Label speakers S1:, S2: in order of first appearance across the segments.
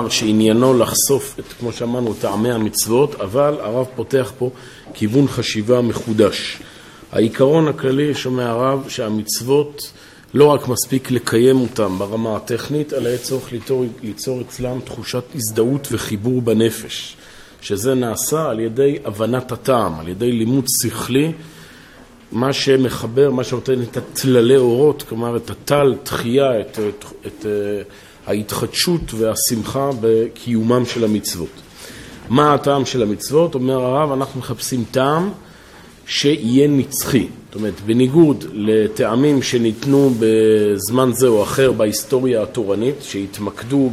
S1: מאמר שעניינו לחשוף את, כמו שאמרנו, טעמי המצוות, אבל הרב פותח פה כיוון חשיבה מחודש. העיקרון הכללי שומע הרב שהמצוות לא רק מספיק לקיים אותם ברמה הטכנית, אלא צריך ליצור אצלם תחושת הזדהות וחיבור בנפש, שזה נעשה על ידי הבנת הטעם, על ידי לימוד שכלי, מה שמחבר, מה שנותן את התללי אורות, כלומר את הטל, תחייה, את ההתחדשות והשמחה בקיומם של המצוות. מה הטעם של המצוות? אומר הרב, אנחנו מחפשים טעם שיהיה נצחי. זאת אומרת, בניגוד לטעמים שניתנו בזמן זה או אחר בהיסטוריה התורנית, שהתמקדו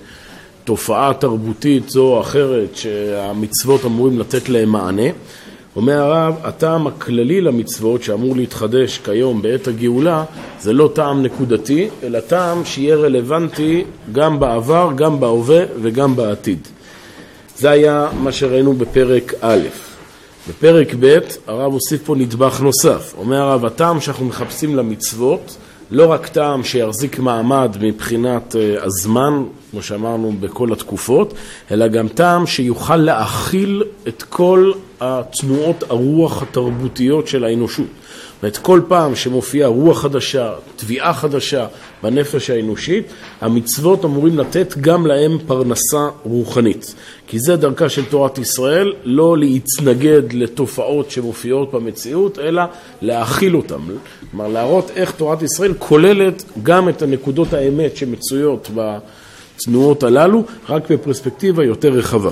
S1: בתופעה תרבותית זו או אחרת שהמצוות אמורים לתת להם מענה, אומר הרב, הטעם הכללי למצוות שאמור להתחדש כיום בעת הגאולה, זה לא טעם נקודתי, אלא טעם שיהיה רלוונטי גם בעבר, גם בהווה וגם בעתיד. זה היה מה שראינו בפרק א'. בפרק ב' הרב הוסיף פה נדבך נוסף. אומר הרב, הטעם שאנחנו מחפשים למצוות, לא רק טעם שיחזיק מעמד מבחינת הזמן, כמו שאמרנו בכל התקופות, אלא גם טעם שיוכל להכיל את כל התנועות הרוח התרבותיות של האנושות. ואת כל פעם שמופיעה רוח חדשה, תביעה חדשה בנפש האנושית, המצוות אמורים לתת גם להם פרנסה רוחנית. כי זה דרכה של תורת ישראל, לא להתנגד לתופעות שמופיעות במציאות, אלא להכיל אותם. כלומר, להראות איך תורת ישראל כוללת גם את הנקודות האמת שמצויות בתנועות הללו, רק בפרספקטיבה יותר רחבה.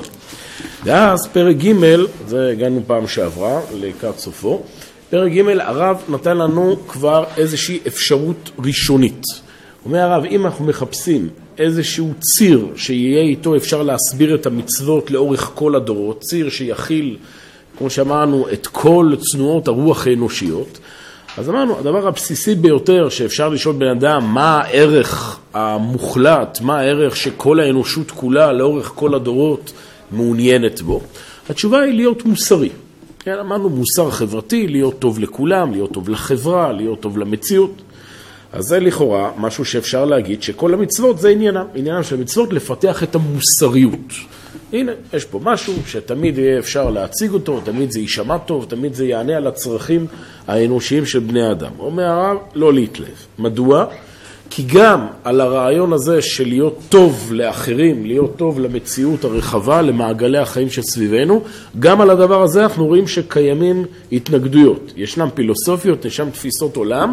S1: ואז פרק ג', זה הגענו פעם שעברה, לקראת סופו, פרק ג' הרב נתן לנו כבר איזושהי אפשרות ראשונית. אומר הרב, אם אנחנו מחפשים איזשהו ציר שיהיה איתו אפשר להסביר את המצוות לאורך כל הדורות, ציר שיכיל, כמו שאמרנו, את כל תנועות הרוח האנושיות, אז אמרנו, הדבר הבסיסי ביותר שאפשר לשאול בן אדם, מה הערך המוחלט, מה הערך שכל האנושות כולה לאורך כל הדורות מעוניינת בו? התשובה היא להיות מוסרי. כן, אמרנו מוסר חברתי, להיות טוב לכולם, להיות טוב לחברה, להיות טוב למציאות. אז זה לכאורה משהו שאפשר להגיד שכל המצוות זה עניינם של המצוות לפתח את המוסריות. הנה, יש פה משהו שתמיד יהיה אפשר להציג אותו, תמיד זה יישמע טוב, תמיד זה יענה על הצרכים האנושיים של בני אדם. אומר הרב, לא להתלהב. מדוע? כי גם על הרעיון הזה של להיות טוב לאחרים, להיות טוב למציאות הרחבה, למעגלי החיים שסביבנו, גם על הדבר הזה אנחנו רואים שקיימים התנגדויות. ישנם פילוסופיות, ישנם תפיסות עולם,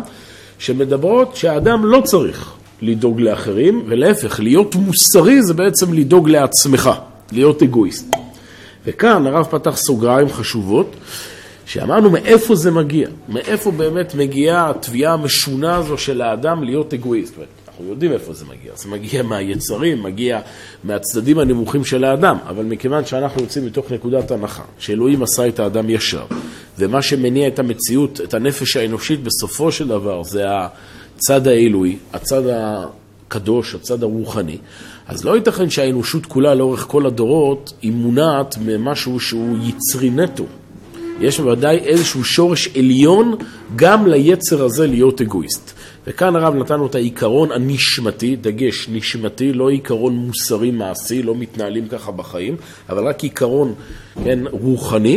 S1: שמדברות שהאדם לא צריך לדאוג לאחרים, ולהפך, להיות מוסרי זה בעצם לדאוג לעצמך, להיות אגואיסט. וכאן הרב פתח סוגריים חשובות, שאמרנו מאיפה זה מגיע, מאיפה באמת מגיעה התביעה המשונה הזו של האדם להיות אגואיסט. אנחנו יודעים איפה זה מגיע, זה מגיע מהיצרים, מגיע מהצדדים הנמוכים של האדם, אבל מכיוון שאנחנו יוצאים מתוך נקודת הנחה, שאלוהים עשה את האדם ישר, ומה שמניע את המציאות, את הנפש האנושית בסופו של דבר, זה הצד האלוהי, הצד הקדוש, הצד הרוחני, אז לא ייתכן שהאנושות כולה לאורך כל הדורות היא מונעת ממשהו שהוא יצרי נטו. יש בוודאי איזשהו שורש עליון גם ליצר הזה להיות אגואיסט. וכאן הרב נתנו את העיקרון הנשמתי, דגש נשמתי, לא עיקרון מוסרי מעשי, לא מתנהלים ככה בחיים, אבל רק עיקרון רוחני,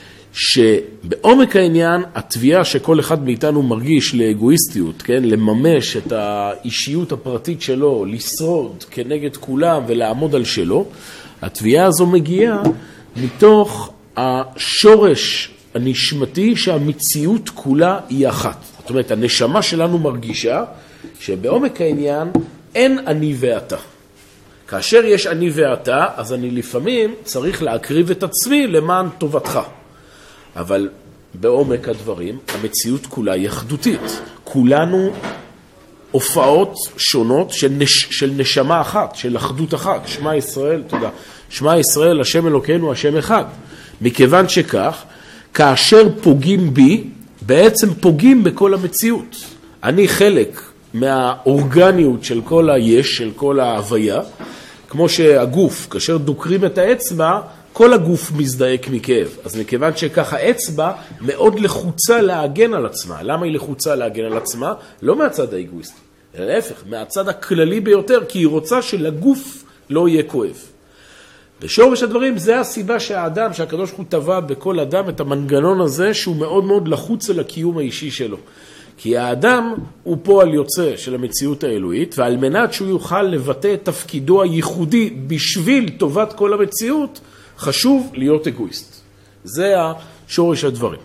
S1: שבעומק העניין התביעה שכל אחד מאיתנו מרגיש לאגואיסטיות, לממש את האישיות הפרטית שלו, לשרוד כנגד כולם ולעמוד על שלו, התביעה הזו מגיעה מתוך השורש הנשמתי שהמציאות כולה היא אחת. זאת אומרת, הנשמה שלנו מרגישה שבעומק העניין אין אני ואתה. כאשר יש אני ואתה, אז אני לפעמים צריך להקריב את עצמי למען טובתך. אבל בעומק הדברים, המציאות כולה היא אחדותית. כולנו הופעות שונות של נשמה אחת, של אחדות אחת. שמע ישראל, תודה. שמע ישראל, השם אלוקינו, השם אחד. מכיוון שכך, כאשר פוגעים בי, בעצם פוגעים בכל המציאות. אני חלק מהאורגניות של כל היש, של כל ההוויה, כמו שהגוף, כאשר דוקרים את האצבע, כל הגוף מזדעק מכאב. אז מכיוון שכך האצבע מאוד לחוצה להגן על עצמה. למה היא לחוצה להגן על עצמה? לא מהצד האגואיסטי, אלא להפך, מהצד הכללי ביותר, כי היא רוצה שלגוף לא יהיה כואב. בשורש הדברים זה הסיבה שהאדם, שהקדוש ברוך הוא טבע בכל אדם את המנגנון הזה שהוא מאוד מאוד לחוץ על הקיום האישי שלו. כי האדם הוא פועל יוצא של המציאות האלוהית, ועל מנת שהוא יוכל לבטא את תפקידו הייחודי בשביל טובת כל המציאות, חשוב להיות אגואיסט. זה השורש הדברים.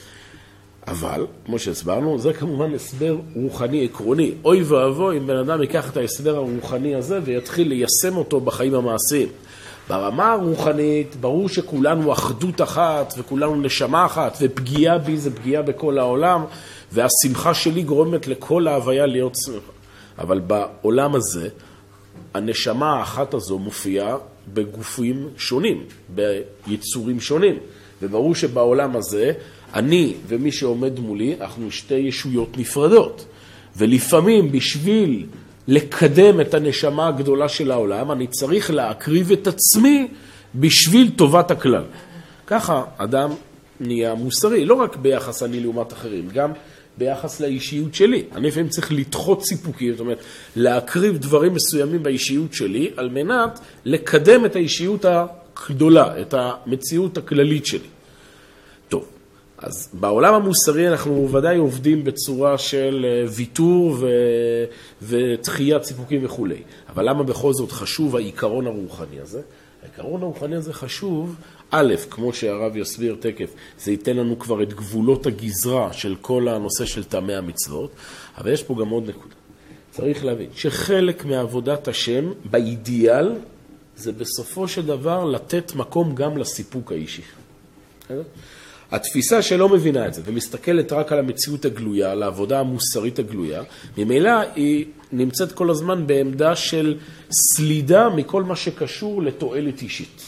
S1: אבל, כמו שהסברנו, זה כמובן הסבר רוחני עקרוני. אוי ואבוי אם בן אדם ייקח את ההסבר הרוחני הזה ויתחיל ליישם אותו בחיים המעשיים. ברמה הרוחנית, ברור שכולנו אחדות אחת וכולנו נשמה אחת, ופגיעה בי זה פגיעה בכל העולם, והשמחה שלי גורמת לכל ההוויה להיות שמחה. אבל בעולם הזה, הנשמה האחת הזו מופיעה בגופים שונים, ביצורים שונים. וברור שבעולם הזה, אני ומי שעומד מולי, אנחנו שתי ישויות נפרדות. ולפעמים בשביל לקדם את הנשמה הגדולה של העולם, אני צריך להקריב את עצמי בשביל טובת הכלל. ככה אדם נהיה מוסרי, לא רק ביחס אני לעומת אחרים, גם ביחס לאישיות שלי. אני לפעמים צריך לדחות סיפוקים, זאת אומרת, להקריב דברים מסוימים באישיות שלי, על מנת לקדם את האישיות הגדולה, את המציאות הכללית שלי. טוב, אז בעולם המוסרי אנחנו ודאי עובדים בצורה של ויתור ותחיית סיפוקים וכו'. אבל למה בכל זאת חשוב העיקרון הרוחני הזה? העיקרון הרוחני הזה חשוב, א', כמו שהרב יסביר תקף, זה ייתן לנו כבר את גבולות הגזרה של כל הנושא של טעמי המצוות, אבל יש פה גם עוד נקודה. צריך להבין שחלק מעבודת השם, באידיאל, זה בסופו של דבר לתת מקום גם לסיפוק האישי. התפיסה שלא מבינה את זה ומסתכלת רק על המציאות הגלויה, על העבודה המוסרית הגלויה, ממילא היא נמצאת כל הזמן בעמדה של סלידה מכל מה שקשור לתועלת אישית.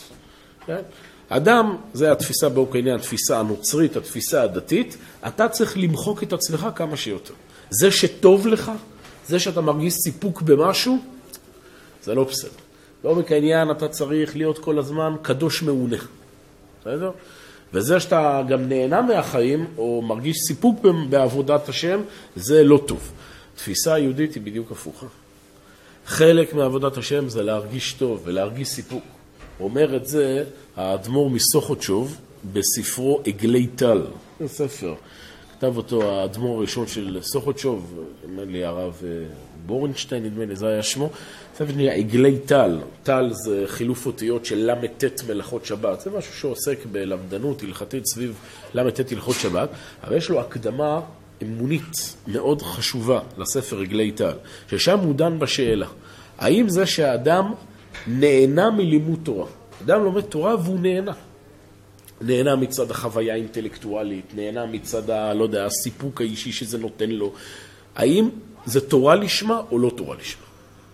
S1: אדם, זה התפיסה באופן עניין, התפיסה הנוצרית, התפיסה הדתית, אתה צריך למחוק את עצמך כמה שיותר. זה שטוב לך, זה שאתה מרגיש סיפוק במשהו, זה לא בסדר. באופן עניין אתה צריך להיות כל הזמן קדוש מעונה. בסדר? וזה שאתה גם נהנה מהחיים, או מרגיש סיפוק בעבודת השם, זה לא טוב. התפיסה היהודית היא בדיוק הפוכה. חלק מעבודת השם זה להרגיש טוב ולהרגיש סיפוק. אומר את זה האדמו"ר מסוכותשוב בספרו עגלי טל. זה ספר. כתב אותו האדמו"ר הראשון של סוכותשוב, נדמה לי הרב בורנשטיין, נדמה לי, זה היה שמו. ספר נהיה עגלי טל. טל זה חילוף אותיות של למתת מלאכות שבת. זה משהו שעוסק בלמדנות הלכתית סביב למתת הלכות שבת. אבל יש לו הקדמה אמונית מאוד חשובה לספר עגלי טל, ששם הוא דן בשאלה. האם זה שהאדם נהנה מלימוד תורה? אדם לומד תורה והוא נהנה. נהנה מצד החוויה האינטלקטואלית, נהנה מצד לא יודע, הסיפוק האישי שזה נותן לו. האם זה תורה לשמה או לא תורה לשמה?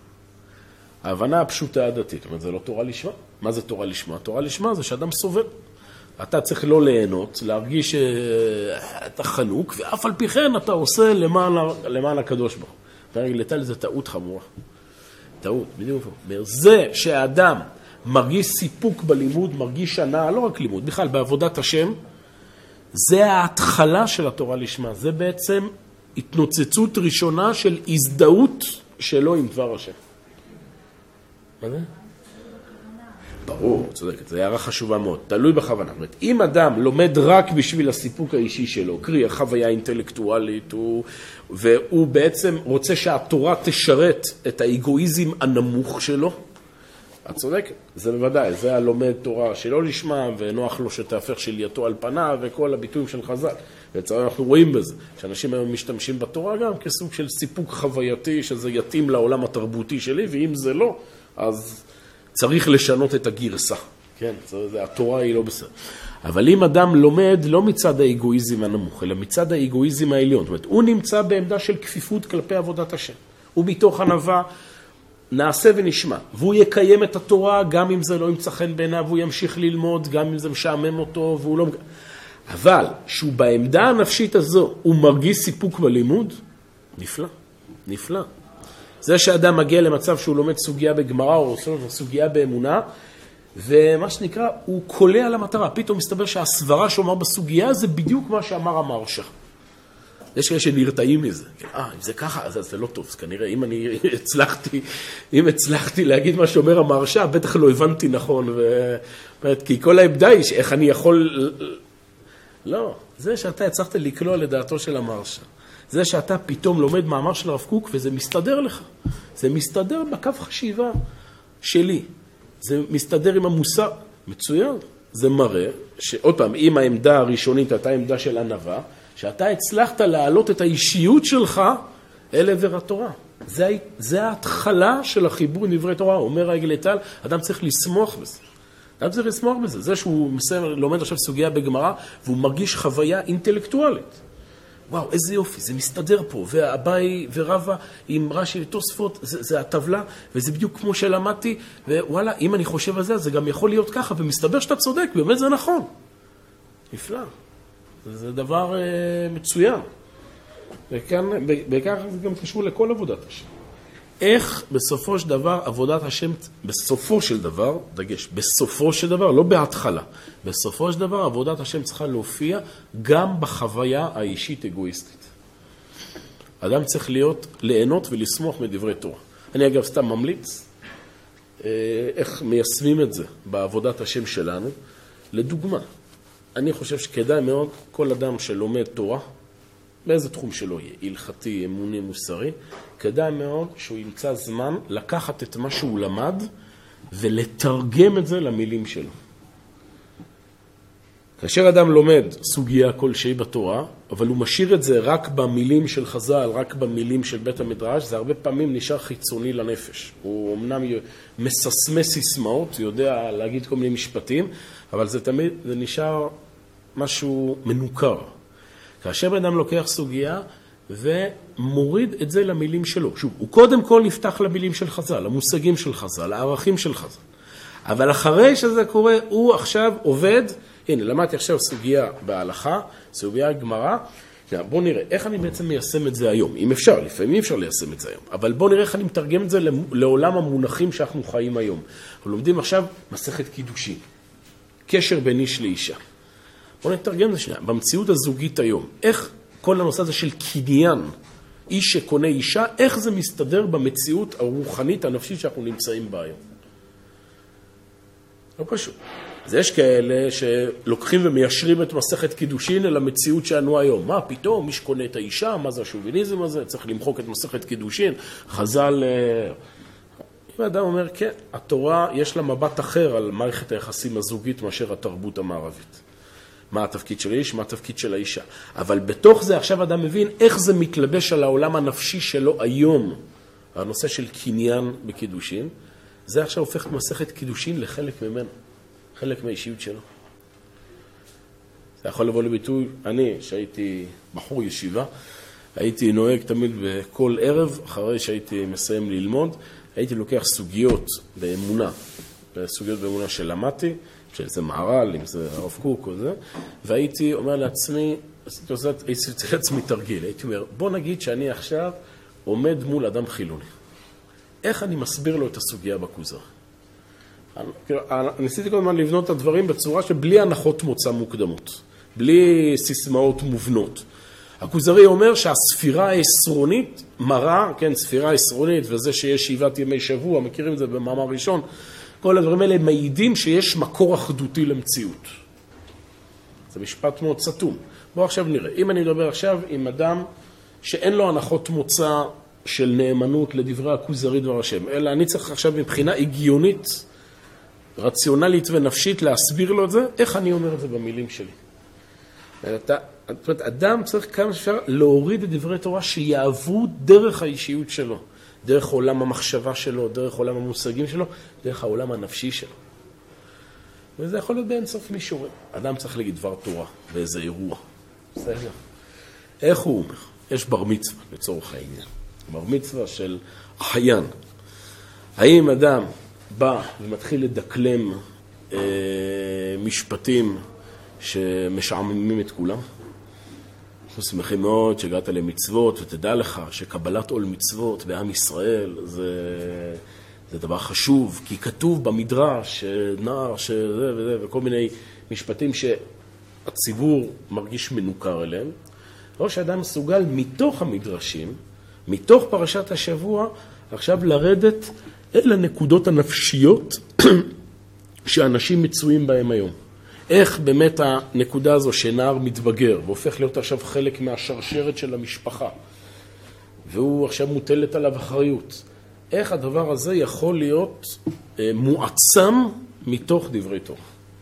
S1: ההבנה הפשוטה הדתית, זאת אומרת, זה לא תורה לשמה. מה זה תורה לשמה? תורה לשמה זה שאדם סובל. אתה צריך לא ליהנות, להרגיש שאתה חנוק, ואף על פי כן אתה עושה למען הקדוש ברוך הוא. ועגלי טל זה טעות חמורה. טעות, בדיוק. זה שהאדם מרגיש סיפוק בלימוד, מרגיש הנאה, לא רק לימוד, בכלל בעבודת השם, זה ההתחלה של התורה לשמה. זה בעצם התנוצצות ראשונה של הזדהות שלו עם דבר השם. מה זה? ברור, צודקת, זו הערה חשובה מאוד, תלוי בכוונה. אם אדם לומד רק בשביל הסיפוק האישי שלו, קרי החוויה האינטלקטואלית, והוא בעצם רוצה שהתורה תשרת את האגואיזם הנמוך שלו, את צודקת, זה בוודאי, זה הלומד תורה שלא לשמה, ונוח לו שתהפך שלייתו על פניו, וכל הביטויים של חז"ל. ולצערנו אנחנו רואים בזה, שאנשים היום משתמשים בתורה גם כסוג של סיפוק חווייתי, שזה יתאים לעולם התרבותי שלי, ואם זה לא, אז צריך לשנות את הגרסה. כן, התורה היא לא בסדר. אבל אם אדם לומד לא מצד האגואיזם הנמוך, אלא מצד האגואיזם העליון, זאת אומרת, הוא נמצא בעמדה של כפיפות כלפי עבודת השם. הוא מתוך ענווה נעשה ונשמע, והוא יקיים את התורה גם אם זה לא ימצא חן בעיניו, והוא ימשיך ללמוד גם אם זה משעמם אותו, והוא לא... אבל שהוא בעמדה הנפשית הזו, הוא מרגיש סיפוק בלימוד, נפלא, נפלא. זה שאדם מגיע למצב שהוא לומד סוגיה בגמרא או סוגיה באמונה, ומה שנקרא, הוא קולע למטרה. פתאום מסתבר שהסברה שאומר בסוגיה זה בדיוק מה שאמר המרשה. יש כאלה שנרתעים מזה. אם זה ככה, אז זה לא טוב. אז כנראה, אם הצלחתי להגיד מה שאומר המהרש"א, בטח לא הבנתי נכון. כי כל העמדה היא איך אני יכול... לא, זה שאתה הצלחת לקלוע לדעתו של המהרש"א. זה שאתה פתאום לומד מאמר של הרב קוק, וזה מסתדר לך. זה מסתדר בקו חשיבה שלי. זה מסתדר עם המוסר. מצוין. זה מראה שעוד פעם, אם העמדה הראשונית הייתה עמדה של ענווה, שאתה הצלחת להעלות את האישיות שלך אל עבר התורה. זה ההתחלה של החיבור עם דברי תורה. אומר העגל איטל, אדם צריך לשמוח בזה. אדם צריך לשמוח בזה. זה שהוא לומד עכשיו סוגיה בגמרא, והוא מרגיש חוויה אינטלקטואלית. וואו, איזה יופי, זה מסתדר פה. והאביי ורבא עם רש"י ותוספות, זה הטבלה, וזה בדיוק כמו שלמדתי, ווואלה, אם אני חושב על זה, זה גם יכול להיות ככה, ומסתבר שאתה צודק, באמת זה נכון. נפלא. זה דבר מצוין. וכך זה גם קשור לכל עבודת השם. איך בסופו של דבר עבודת השם, בסופו של דבר, דגש, בסופו של דבר, לא בהתחלה, בסופו של דבר עבודת השם צריכה להופיע גם בחוויה האישית אגואיסטית. אדם צריך ליהנות ולשמוח מדברי תורה. אני אגב סתם ממליץ איך מיישמים את זה בעבודת השם שלנו. לדוגמה, אני חושב שכדאי מאוד כל אדם שלומד תורה, באיזה תחום שלו יהיה, הלכתי, אמוני, מוסרי, כדאי מאוד שהוא ימצא זמן לקחת את מה שהוא למד ולתרגם את זה למילים שלו. כאשר אדם לומד סוגיה כלשהי בתורה, אבל הוא משאיר את זה רק במילים של חז"ל, רק במילים של בית המדרש, זה הרבה פעמים נשאר חיצוני לנפש. הוא אמנם מססמס סיסמאות, יודע להגיד כל מיני משפטים, אבל זה תמיד, זה נשאר משהו מנוכר. כאשר בן אדם לוקח סוגיה ומוריד את זה למילים שלו. שוב, הוא קודם כל נפתח למילים של חז"ל, למושגים של חז"ל, לערכים של חז"ל. אבל אחרי שזה קורה, הוא עכשיו עובד, הנה, למדתי עכשיו סוגיה בהלכה, סוגיה גמרא, בואו נראה איך אני בעצם מיישם את זה היום. אם אפשר, לפעמים אי אפשר ליישם את זה היום. אבל בואו נראה איך אני מתרגם את זה לעולם המונחים שאנחנו חיים היום. אנחנו לומדים עכשיו מסכת קידושין, קשר בין איש לאישה. בואו נתרגם את זה שנייה. במציאות הזוגית היום, איך כל הנושא הזה של קניין, איש שקונה אישה, איך זה מסתדר במציאות הרוחנית, הנפשית שאנחנו נמצאים בה היום? לא פשוט. אז יש כאלה שלוקחים ומיישרים את מסכת קידושין אל המציאות שלנו היום. מה פתאום? מי שקונה את האישה, מה זה השוביניזם הזה? צריך למחוק את מסכת קידושין. חז"ל... אם האדם אומר, כן, התורה יש לה מבט אחר על מערכת היחסים הזוגית מאשר התרבות המערבית. מה התפקיד של האיש, מה התפקיד של האישה. אבל בתוך זה עכשיו אדם מבין איך זה מתלבש על העולם הנפשי שלו היום. הנושא של קניין בקידושין, זה עכשיו הופך את מסכת קידושין לחלק ממנו, חלק מהאישיות שלו. זה יכול לבוא לביטוי, אני שהייתי בחור ישיבה, הייתי נוהג תמיד בכל ערב, אחרי שהייתי מסיים ללמוד, הייתי לוקח סוגיות באמונה, סוגיות באמונה שלמדתי, שזה מערל, אם זה הרב קוק או זה, והייתי אומר לעצמי, הייתי לעצמי תרגיל, הייתי אומר, בוא נגיד שאני עכשיו עומד מול אדם חילוני. איך אני מסביר לו את הסוגיה בכוזר? ניסיתי כל הזמן לבנות את הדברים בצורה שבלי הנחות מוצא מוקדמות, בלי סיסמאות מובנות. הכוזרי אומר שהספירה העשרונית מראה, כן, ספירה עשרונית, וזה שיש 7 ימי שבוע, מכירים את זה במאמר ראשון, כל הדברים האלה מעידים שיש מקור אחדותי למציאות. זה משפט מאוד סתום. בואו עכשיו נראה. אם אני מדבר עכשיו עם אדם שאין לו הנחות מוצא של נאמנות לדברי הכוזרי דבר השם, אלא אני צריך עכשיו מבחינה הגיונית, רציונלית ונפשית להסביר לו את זה, איך אני אומר את זה במילים שלי. אדם צריך כמה שאפשר להוריד את דברי תורה שיעברו דרך האישיות שלו, דרך עולם המחשבה שלו, דרך עולם המושגים שלו, דרך העולם הנפשי שלו. וזה יכול להיות באינסוף מישורים. אדם צריך להגיד דבר תורה באיזה אירוע. בסדר? איך הוא אומר? יש בר מצווה לצורך העניין. בר מצווה של החיין. האם אדם בא ומתחיל לדקלם משפטים שמשעממים את כולם? אנחנו שמחים מאוד שהגעת למצוות, ותדע לך שקבלת עול מצוות בעם ישראל זה דבר חשוב, כי כתוב במדרש שנער שזה וזה, וכל מיני משפטים שהציבור מרגיש מנוכר אליהם. או שאדם מסוגל מתוך המדרשים, מתוך פרשת השבוע, עכשיו לרדת אל הנקודות הנפשיות שאנשים מצויים בהם היום. איך באמת הנקודה הזו שנער מתבגר והופך להיות עכשיו חלק מהשרשרת של המשפחה, והוא עכשיו מוטלת עליו אחריות. איך הדבר הזה יכול להיות מועצם מתוך דברי תורה?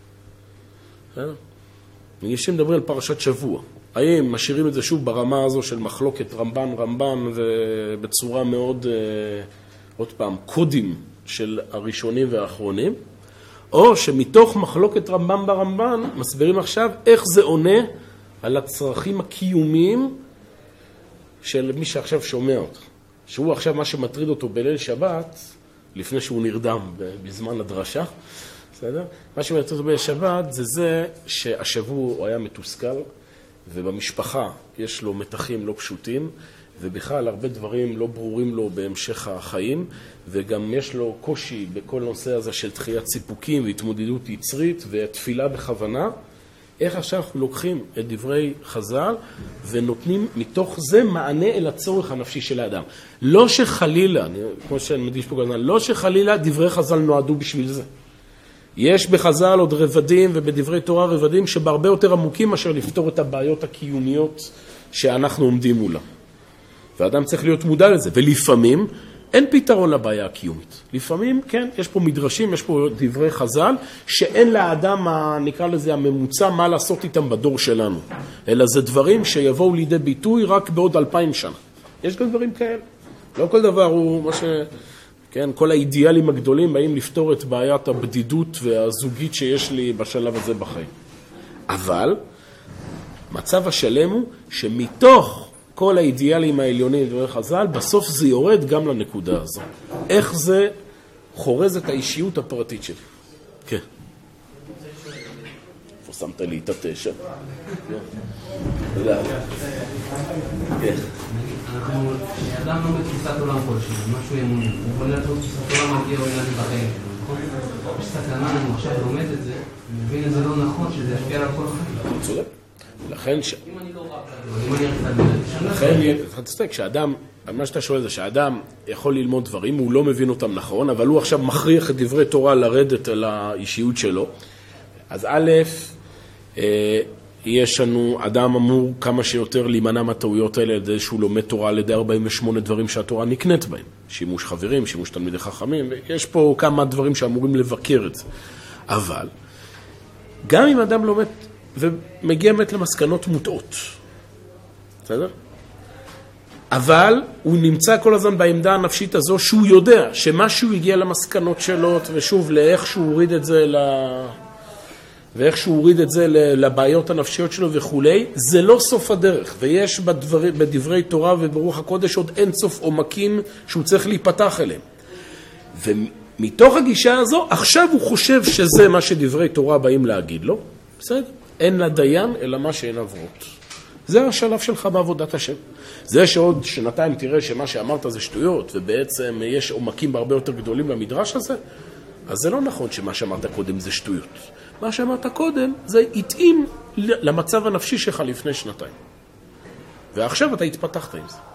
S1: ניגשים לדבר על פרשת שבוע. האם משאירים את זה שוב ברמה הזו של מחלוקת רמב"ן ובצורה מאוד, עוד פעם, קודים של הראשונים והאחרונים, או שמתוך מחלוקת רמב"ן מסבירים עכשיו איך זה עונה על הצרכים הקיומיים של מי שעכשיו שומע אותו. שהוא עכשיו מה שמטריד אותו בליל שבת, לפני שהוא נרדם בזמן הדרשה, בסדר? מה שמטריד אותו בליל שבת זה שהשבוע הוא היה מתוסכל, ובמשפחה יש לו מתחים לא פשוטים, ובכלל הרבה דברים לא ברורים לו בהמשך החיים, וגם יש לו קושי בכל נושא הזה של דחיית סיפוקים והתמודדות יצרית ותפילה בכוונה. איך עכשיו אנחנו לוקחים את דברי חז"ל ונותנים מתוך זה מענה אל הצורך הנפשי של האדם. לא שחלילה, כמו שאני מדגיש פה גדול, לא שחלילה דברי חז"ל נועדו בשביל זה. יש בחז"ל עוד רבדים ובדברי תורה רבדים שבהרבה יותר עמוקים מאשר לפתור את הבעיות הקיומיות שאנחנו עומדים מולה. והאדם צריך להיות מודע לזה, ולפעמים אין פתרון לבעיה הקיומית. לפעמים, כן, יש פה מדרשים, יש פה דברי חז"ל, שאין לאדם, נקרא לזה הממוצע, מה לעשות איתם בדור שלנו. אלא זה דברים שיבואו לידי ביטוי רק בעוד 2000 שנה. יש גם דברים כאלה. לא כל דבר הוא מה כן, כל האידיאלים הגדולים באים לפתור את בעיית הבדידות והזוגית שיש לי בשלב הזה בחיים. אבל, מצב השלם הוא שמתוך כל האידיאלים העליונים דברי חז"ל, בסוף זה יורד גם לנקודה הזו. איך זה חורז את האישיות הפרטית שלי? כן. איפה שמת לי את התשע? תודה. כן.
S2: אדם לא בתפיסת עולם כלשהו, משהו אמוני. הוא יכול להיות תפיסת עולם מגיע או ילדים בחיים. יש סכנה, אני עכשיו לומד את זה, אני מבין את זה לא נכון, שזה ישפיע על כל החיים.
S1: צודק. לכן
S2: אם אני לא רב, אם אני ארצה,
S1: לכן, אתה צודק, שאדם, מה שאתה שואל זה שהאדם יכול ללמוד דברים, הוא לא מבין אותם נכון, אבל הוא עכשיו מכריח את דברי תורה לרדת על האישיות שלו. אז א', יש לנו, אדם אמור כמה שיותר להימנע מהטעויות האלה, על ידי שהוא לומד תורה על ידי 48 דברים שהתורה נקנית בהם. שימוש חברים, שימוש תלמידי חכמים, ויש פה כמה דברים שאמורים לבקר את זה. אבל, גם אם אדם לומד ומגיע באמת למסקנות מוטעות, בסדר? אבל הוא נמצא כל הזמן בעמדה הנפשית הזו שהוא יודע שמשהו הגיע למסקנות שלו, ושוב, לאיך שהוא הוריד את זה ואיך שהוא הוריד את זה לבעיות הנפשיות שלו וכולי, זה לא סוף הדרך. ויש בדברי תורה וברוח הקודש עוד אין סוף עומקים שהוא צריך להיפתח אליהם. ומתוך הגישה הזו, עכשיו הוא חושב שזה מה שדברי תורה באים להגיד לו. בסדר? אין לדיין אלא מה שאין עברות. זה השלב שלך בעבודת השם. זה שעוד שנתיים תראה שמה שאמרת זה שטויות, ובעצם יש עומקים בהרבה יותר גדולים למדרש הזה, אז זה לא נכון שמה שאמרת קודם זה שטויות. מה שאמרת קודם זה התאים למצב הנפשי שלך לפני שנתיים. ועכשיו אתה התפתחת עם זה.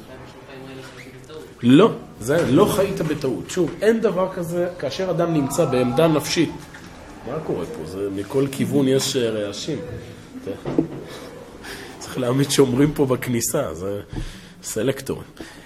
S1: לא, זה לא חיית בטעות. שוב, אין דבר כזה כאשר אדם נמצא בעמדה נפשית. מה קורה פה? זה מכל כיוון יש רעשים. צריך להעמיד שאומרים פה בכניסה, זה סלקטור.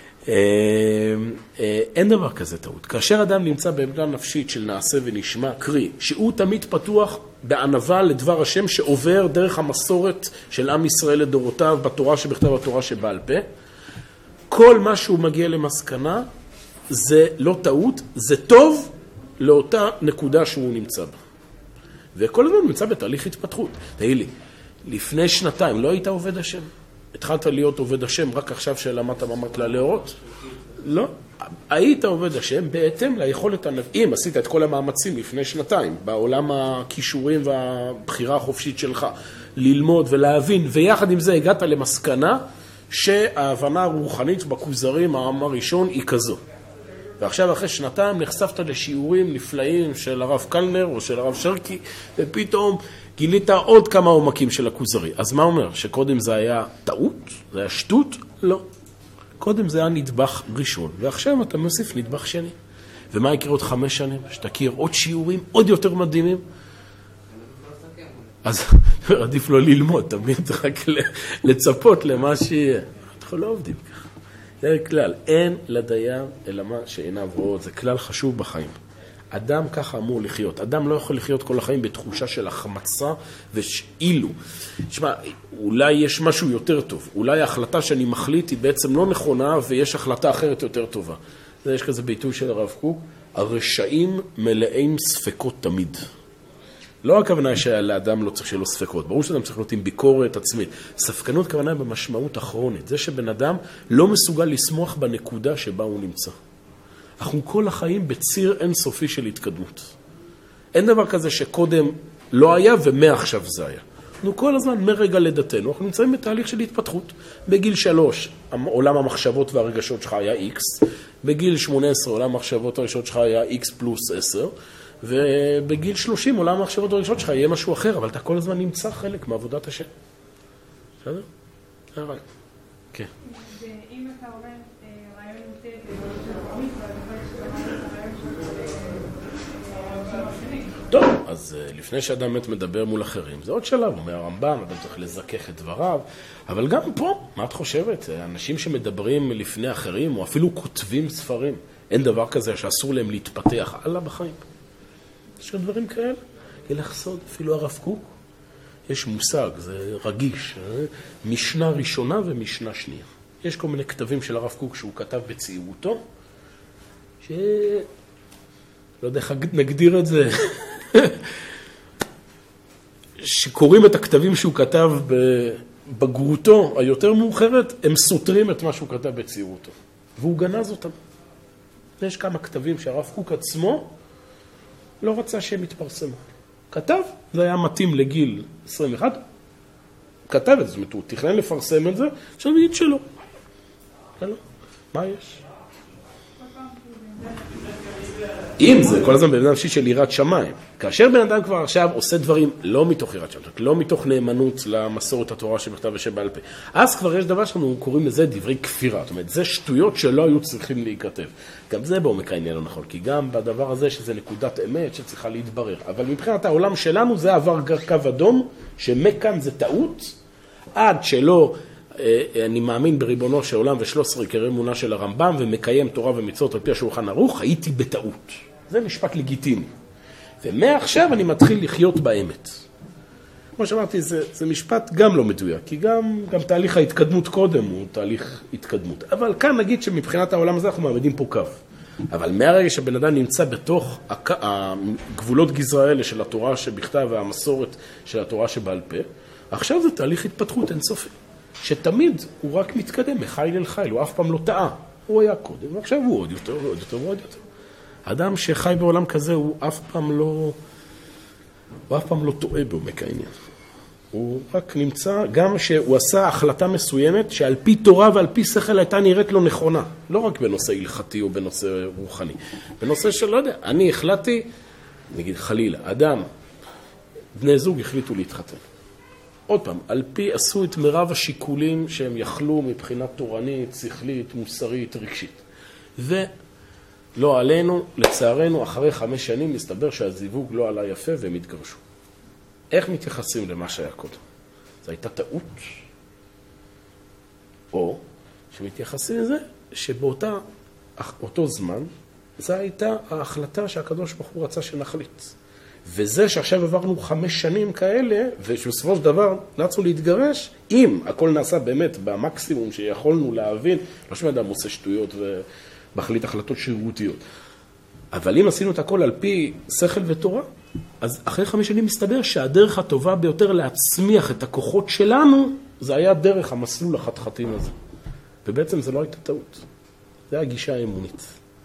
S1: אין דבר כזה טעות. כאשר אדם נמצא בעמדה נפשית של נעשה ונשמע, קרי, שהוא תמיד פתוח בענווה לדבר השם שעובר דרך המסורת של עם ישראל לדורותיו, בתורה שבכתב התורה שבעל פה, כל מה שהוא מגיע למסקנה זה לא טעות, זה טוב לאותה נקודה שהוא נמצא בה. וכל הזמן נמצא בתהליך התפתחות. תהי לי, לפני שנתיים לא היית עובד השם? התחלת להיות עובד השם רק עכשיו שלמדת ממש כללי אורות? לא. היית עובד השם בהתאם ליכולת אם עשית את כל המאמצים לפני שנתיים, בעולם הכישורים והבחירה החופשית שלך, ללמוד ולהבין, ויחד עם זה הגעת למסקנה שההבנה הרוחנית בכוזרים העם הראשון היא כזו. ועכשיו אחרי שנתיים נחשפת לשיעורים נפלאים של הרב קלנר או של הרב שרקי, ופתאום גילית עוד כמה עומקים של הכוזרי. אז מה אומר? שקודם זה היה טעות? זה היה שטות? לא. קודם זה היה נדבך ראשון, ועכשיו אתה מוסיף נדבך שני. ומה יקרה עוד 5 שנים? שתכיר עוד שיעורים, עוד יותר מדהימים. אז עדיף לא ללמוד, תמיד רק לצפות למה שיהיה. אנחנו לא עובדים ככה. זה כלל, אין לדיין אלא מה שעיניו רואות. זה כלל חשוב בחיים. אדם ככה אמור לחיות. אדם לא יכול לחיות כל החיים בתחושה של החמצה ושאילו. תשמע, אולי יש משהו יותר טוב. אולי ההחלטה שאני מחליט היא בעצם לא נכונה ויש החלטה אחרת יותר טובה. יש כזה ביטוי של הרב קוק, הרשעים מלאים ספקות תמיד. לא הכוונה שלאדם לא צריך שיהיה לו ספקות, ברור שאדם צריך להיות עם ביקורת עצמית. ספקנות כוונה במשמעות הכרונית, זה שבן אדם לא מסוגל לשמוח בנקודה שבה הוא נמצא. אנחנו כל החיים בציר אינסופי של התקדמות. אין דבר כזה שקודם לא היה ומעכשיו זה היה. אנחנו כל הזמן מרגע לידתנו, אנחנו נמצאים בתהליך של התפתחות. בגיל 3, עולם המחשבות והרגשות שלך היה X, בגיל 18, עולם המחשבות והרגשות שלך היה X פלוס 10, ובגיל 30, עולם המחשבות והרגשות שלך יהיה משהו אחר, אבל אתה כל הזמן נמצא חלק מעבודת השם. בסדר? זה הרעיון. כן.
S3: ואם אתה אומר רעיון יותר,
S1: טוב, אז לפני שאדם מת מדבר מול אחרים, זה עוד שלב, אומר הרמב"ם, אדם צריך לזכך את דבריו, אבל גם פה, מה את חושבת? אנשים שמדברים לפני אחרים, או אפילו כותבים ספרים, אין דבר כזה שאסור להם להתפתח הלאה בחיים. יש גם דברים כאלה, ילך סוד, אפילו הרב קוק, יש מושג, זה רגיש, משנה ראשונה ומשנה שנייה. יש כל מיני כתבים של הרב קוק שהוא כתב בצעירותו, לא יודע איך נגדיר את זה, שקוראים את הכתבים שהוא כתב בבגרותו היותר מאוחרת, הם סותרים את מה שהוא כתב בצעירותו. והוא גנז אותם. יש כמה כתבים שהרב קוק עצמו לא רצה שהם יתפרסמו. כתב, זה היה מתאים לגיל 21, כתב את זה, זאת אומרת, הוא תכנן לפרסם את זה, עכשיו נגיד שלא. מה יש? אם זה כל הזמן בן אדם של יראת שמיים, כאשר בן אדם כבר עכשיו עושה דברים לא מתוך יראת שמיים, לא מתוך נאמנות למסורת התורה שבכתב ושבעל פה, אז כבר יש דבר שאנחנו קוראים לזה דברי כפירה, זאת אומרת, זה שטויות שלא היו צריכים להיכתב. גם זה בעומק העניין לא נכון, כי גם בדבר הזה שזה נקודת אמת שצריכה להתברר, אבל מבחינת העולם שלנו זה עבר קו אדום, שמכאן זה טעות, עד שלא אני מאמין בריבונו של עולם ו13 עיקרי אמונה של הרמב"ם ומקיים תורה ומצוות על פי השולחן ערוך, הייתי בטעות. זה משפט לגיטימי. ומעכשיו אני מתחיל לחיות באמת. כמו שאמרתי, זה משפט גם לא מדויק, כי גם תהליך ההתקדמות קודם הוא תהליך התקדמות. אבל כאן נגיד שמבחינת העולם הזה אנחנו מעמדים פה קו. אבל מהרגע שבן אדם נמצא בתוך הגבולות גזרה האלה של התורה שבכתב והמסורת של התורה שבעל פה, עכשיו זה תהליך התפתחות אינסופי. שתמיד הוא רק מתקדם מחיל אל חיל, הוא אף פעם לא טעה. הוא היה קודם, ועכשיו הוא עוד יותר, ועוד יותר, ועוד יותר. אדם שחי בעולם כזה, הוא אף פעם לא טועה בעומק העניין. הוא רק נמצא, גם שהוא עשה החלטה מסוימת, שעל פי תורה ועל פי שכל הייתה נראית לו נכונה. לא רק בנושא הלכתי או בנושא רוחני. בנושא של, לא יודע, אני החלטתי, נגיד חלילה, אדם, בני זוג החליטו להתחתן. עוד פעם, על פי עשו את מרב השיקולים שהם יכלו מבחינה תורנית, שכלית, מוסרית, רגשית. ולא עלינו, לצערנו, אחרי 5 שנים מסתבר שהזיווג לא עלה יפה והם התגרשו. איך מתייחסים למה שהיה קודם? זו הייתה טעות? או שמתייחסים לזה שבאותו זמן, זו הייתה ההחלטה שהקדוש ברוך הוא רצה שנחליט. וזה שעכשיו עברנו 5 שנים כאלה, ושבסופו של דבר נאלצנו להתגרש, אם הכל נעשה באמת במקסימום שיכולנו להבין, לא שאדם עושה שטויות ומחליט החלטות שרירותיות. אבל אם עשינו את הכל על פי שכל ותורה, אז אחרי 5 שנים מסתבר שהדרך הטובה ביותר להצמיח את הכוחות שלנו, זה היה דרך המסלול החתחתים הזה. ובעצם זה לא הייתה טעות. זה הגישה האמונית.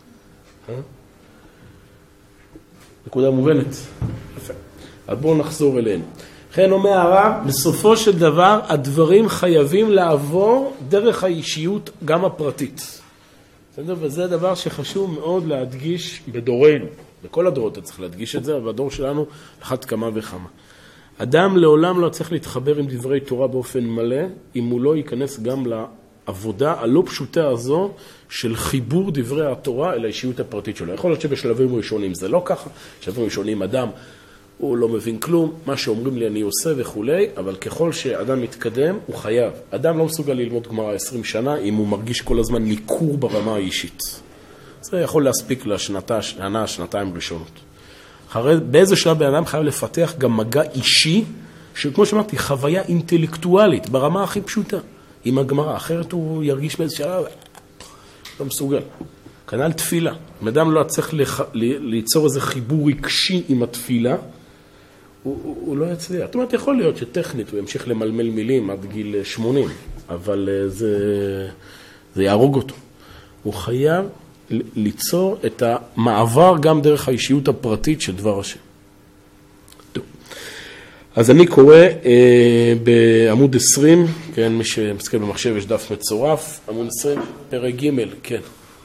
S1: נקודה מובנת. יפה. אז בואו נחזור אלינו. לכן אומר הרב, בסופו של דבר הדברים חייבים לעבור דרך האישיות גם הפרטית. וזה דבר שחשוב מאוד להדגיש בדורנו. בכל הדורות אתה צריך להדגיש את זה, אבל בדור שלנו אחת כמה וכמה. אדם לעולם לא צריך להתחבר עם דברי תורה באופן מלא, אם הוא לא ייכנס גם לעבודה הלא פשוטה הזו של חיבור דברי התורה אל האישיות הפרטית שלו. יכול להיות שבשלבים ראשונים זה לא ככה, בשלבים ראשונים אדם הוא לא מבין כלום, מה שאומרים לי אני עושה וכו', אבל ככל שאדם מתקדם הוא חייב. אדם לא מסוגל ללמוד גמרא 20 שנה אם הוא מרגיש כל הזמן ניכור ברמה האישית. זה יכול להספיק לשנה, שנתיים ראשונות. באיזה שלב בן אדם חייב לפתח גם מגע אישי, שכמו שאמרתי, חוויה אינטלקטואלית, ברמה הכי פשוטה, עם הגמרא. אחרת הוא ירגיש באיזה שלב, לא מסוגל. כנ"ל תפילה. אם אדם לא צריך ליצור איזה חיבור רגשי עם התפילה, הוא לא יצליח. זאת אומרת, יכול להיות שטכנית הוא ימשיך למלמל מילים עד גיל 80, אבל זה יהרוג אותו. הוא חייב ליצור את המעבר גם דרך האישיות הפרטית של דבר השם. טוב. אז אני קורא בעמוד 20, כן, מי שמסתכל במחשב יש דף מצורף, עמוד 20, פרק ג', כן.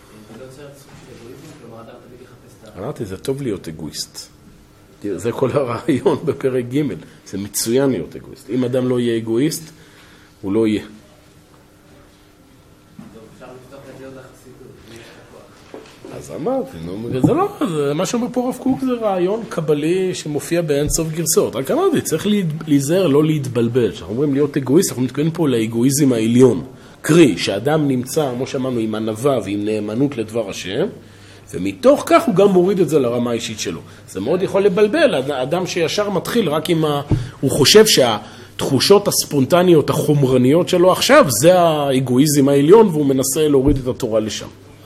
S1: אמרתי, זה טוב להיות אגואיסט. זה כל הרעיון בפרק ג', זה מצוין להיות אגואיסט. אם אדם לא יהיה אגואיסט, הוא לא יהיה. אז אמרתי, זה לא, מה שאומר פה רב קוק זה רעיון קבלי שמופיע באין סוף גרסאות. רק אמרתי, צריך להיזהר, לא להתבלבל. כשאנחנו אומרים להיות אגואיסט, אנחנו מתכוונים פה לאגואיזם העליון. קרי, שאדם נמצא, כמו שאמרנו, עם ענווה ועם נאמנות לדבר השם, ומתוך כך הוא גם מוריד את זה לרמה האישית שלו. זה מאוד יכול לבלבל, אדם שישר מתחיל רק אם הוא חושב שהתחושות הספונטניות, החומרניות שלו עכשיו, זה האגואיזם העליון, והוא מנסה להוריד את התורה לשם.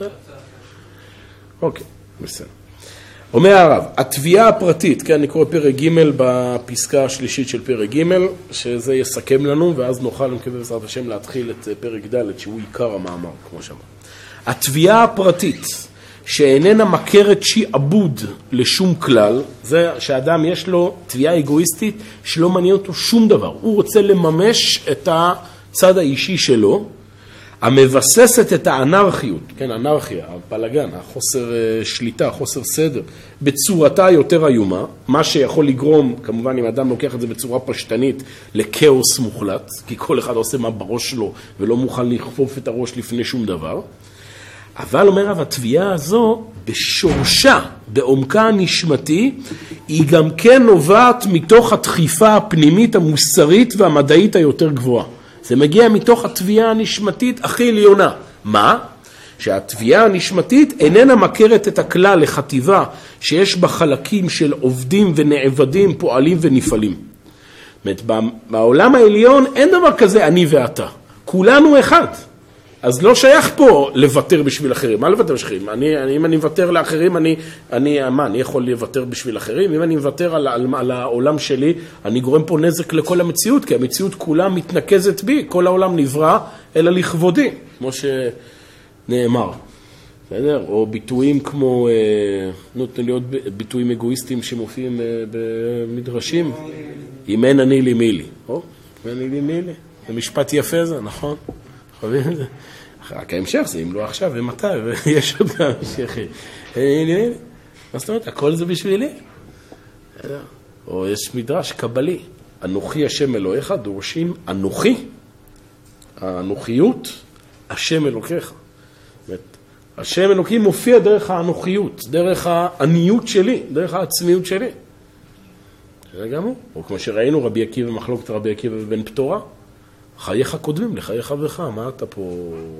S1: אוקיי, בסדר. אומר הרב, התביעה הפרטית, כן, אני קורא פרק ג' בפסקה השלישית של פרק ג', שזה יסכם לנו, ואז נוכל למקווה בעזרת השם להתחיל את פרק ד' שהוא עיקר המאמר, כמו שאמר. התביעה הפרטית, שאיננה מכרת שעבוד לשום כלל, זה שאדם יש לו תביעה אגואיסטית שלא מעניין אותו שום דבר. הוא רוצה לממש את הצד האישי שלו, המבססת את האנרכיות, כן, אנרכיה, הפלגן, החוסר שליטה, חוסר סדר, בצורתה יותר איומה, מה שיכול לגרום, כמובן אם אדם לוקח את זה בצורה פשטנית, לקאוס מוחלט, כי כל אחד עושה מה בראש שלו, ולא מוכן לכפוף את הראש לפני שום דבר. אבל אומר רב, התביעה הזו, בשורשה, בעומקה הנשמתי, היא גם כן נובעת מתוך הדחיפה הפנימית, המוסרית והמדעית היותר גבוהה. זה מגיע מתוך התביעה הנשמתית הכי עליונה. מה? שהתביעה הנשמתית איננה מכרת את הכלל לחטיבה שיש בה חלקים של עובדים ונעבדים, פועלים ונפעלים. זאת אומרת, בעולם העליון אין דבר כזה אני ואתה. כולנו אחד. אז לא שייך פה לוותר בשביל אחרים. מה לוותר בשביל אחרים? אם אני מוותר לאחרים, אני יכול לוותר בשביל אחרים? אם אני מוותר על העולם שלי, אני גורם פה נזק לכל המציאות, כי המציאות כולה מתנקזת בי, כל העולם נברא אלא לכבודי, כמו שנאמר. בסדר? או ביטויים כמו, נותנים להיות ביטויים אגואיסטיים שמופיעים במדרשים. אם אין אני לי מי לי. אני לי מי לי. זה משפט יפה זה, נכון? חווים את זה? רק ההמשך זה, אם לא עכשיו ומתי, ויש עוד המשכים. מה זאת אומרת? הכל זה בשבילי. או יש מדרש קבלי, אנוכי השם אלוהיך, דורשים אנוכי, האנוכיות, השם אלוהיך. השם אלוהי מופיע דרך האנוכיות, דרך העניות שלי, דרך העצמיות שלי. זה גם הוא. או כמו שראינו, רבי עקיבא, מחלוקת רבי עקיבא ובן פטורה, חייך קודמים לחייך חברך, מה אתה פה,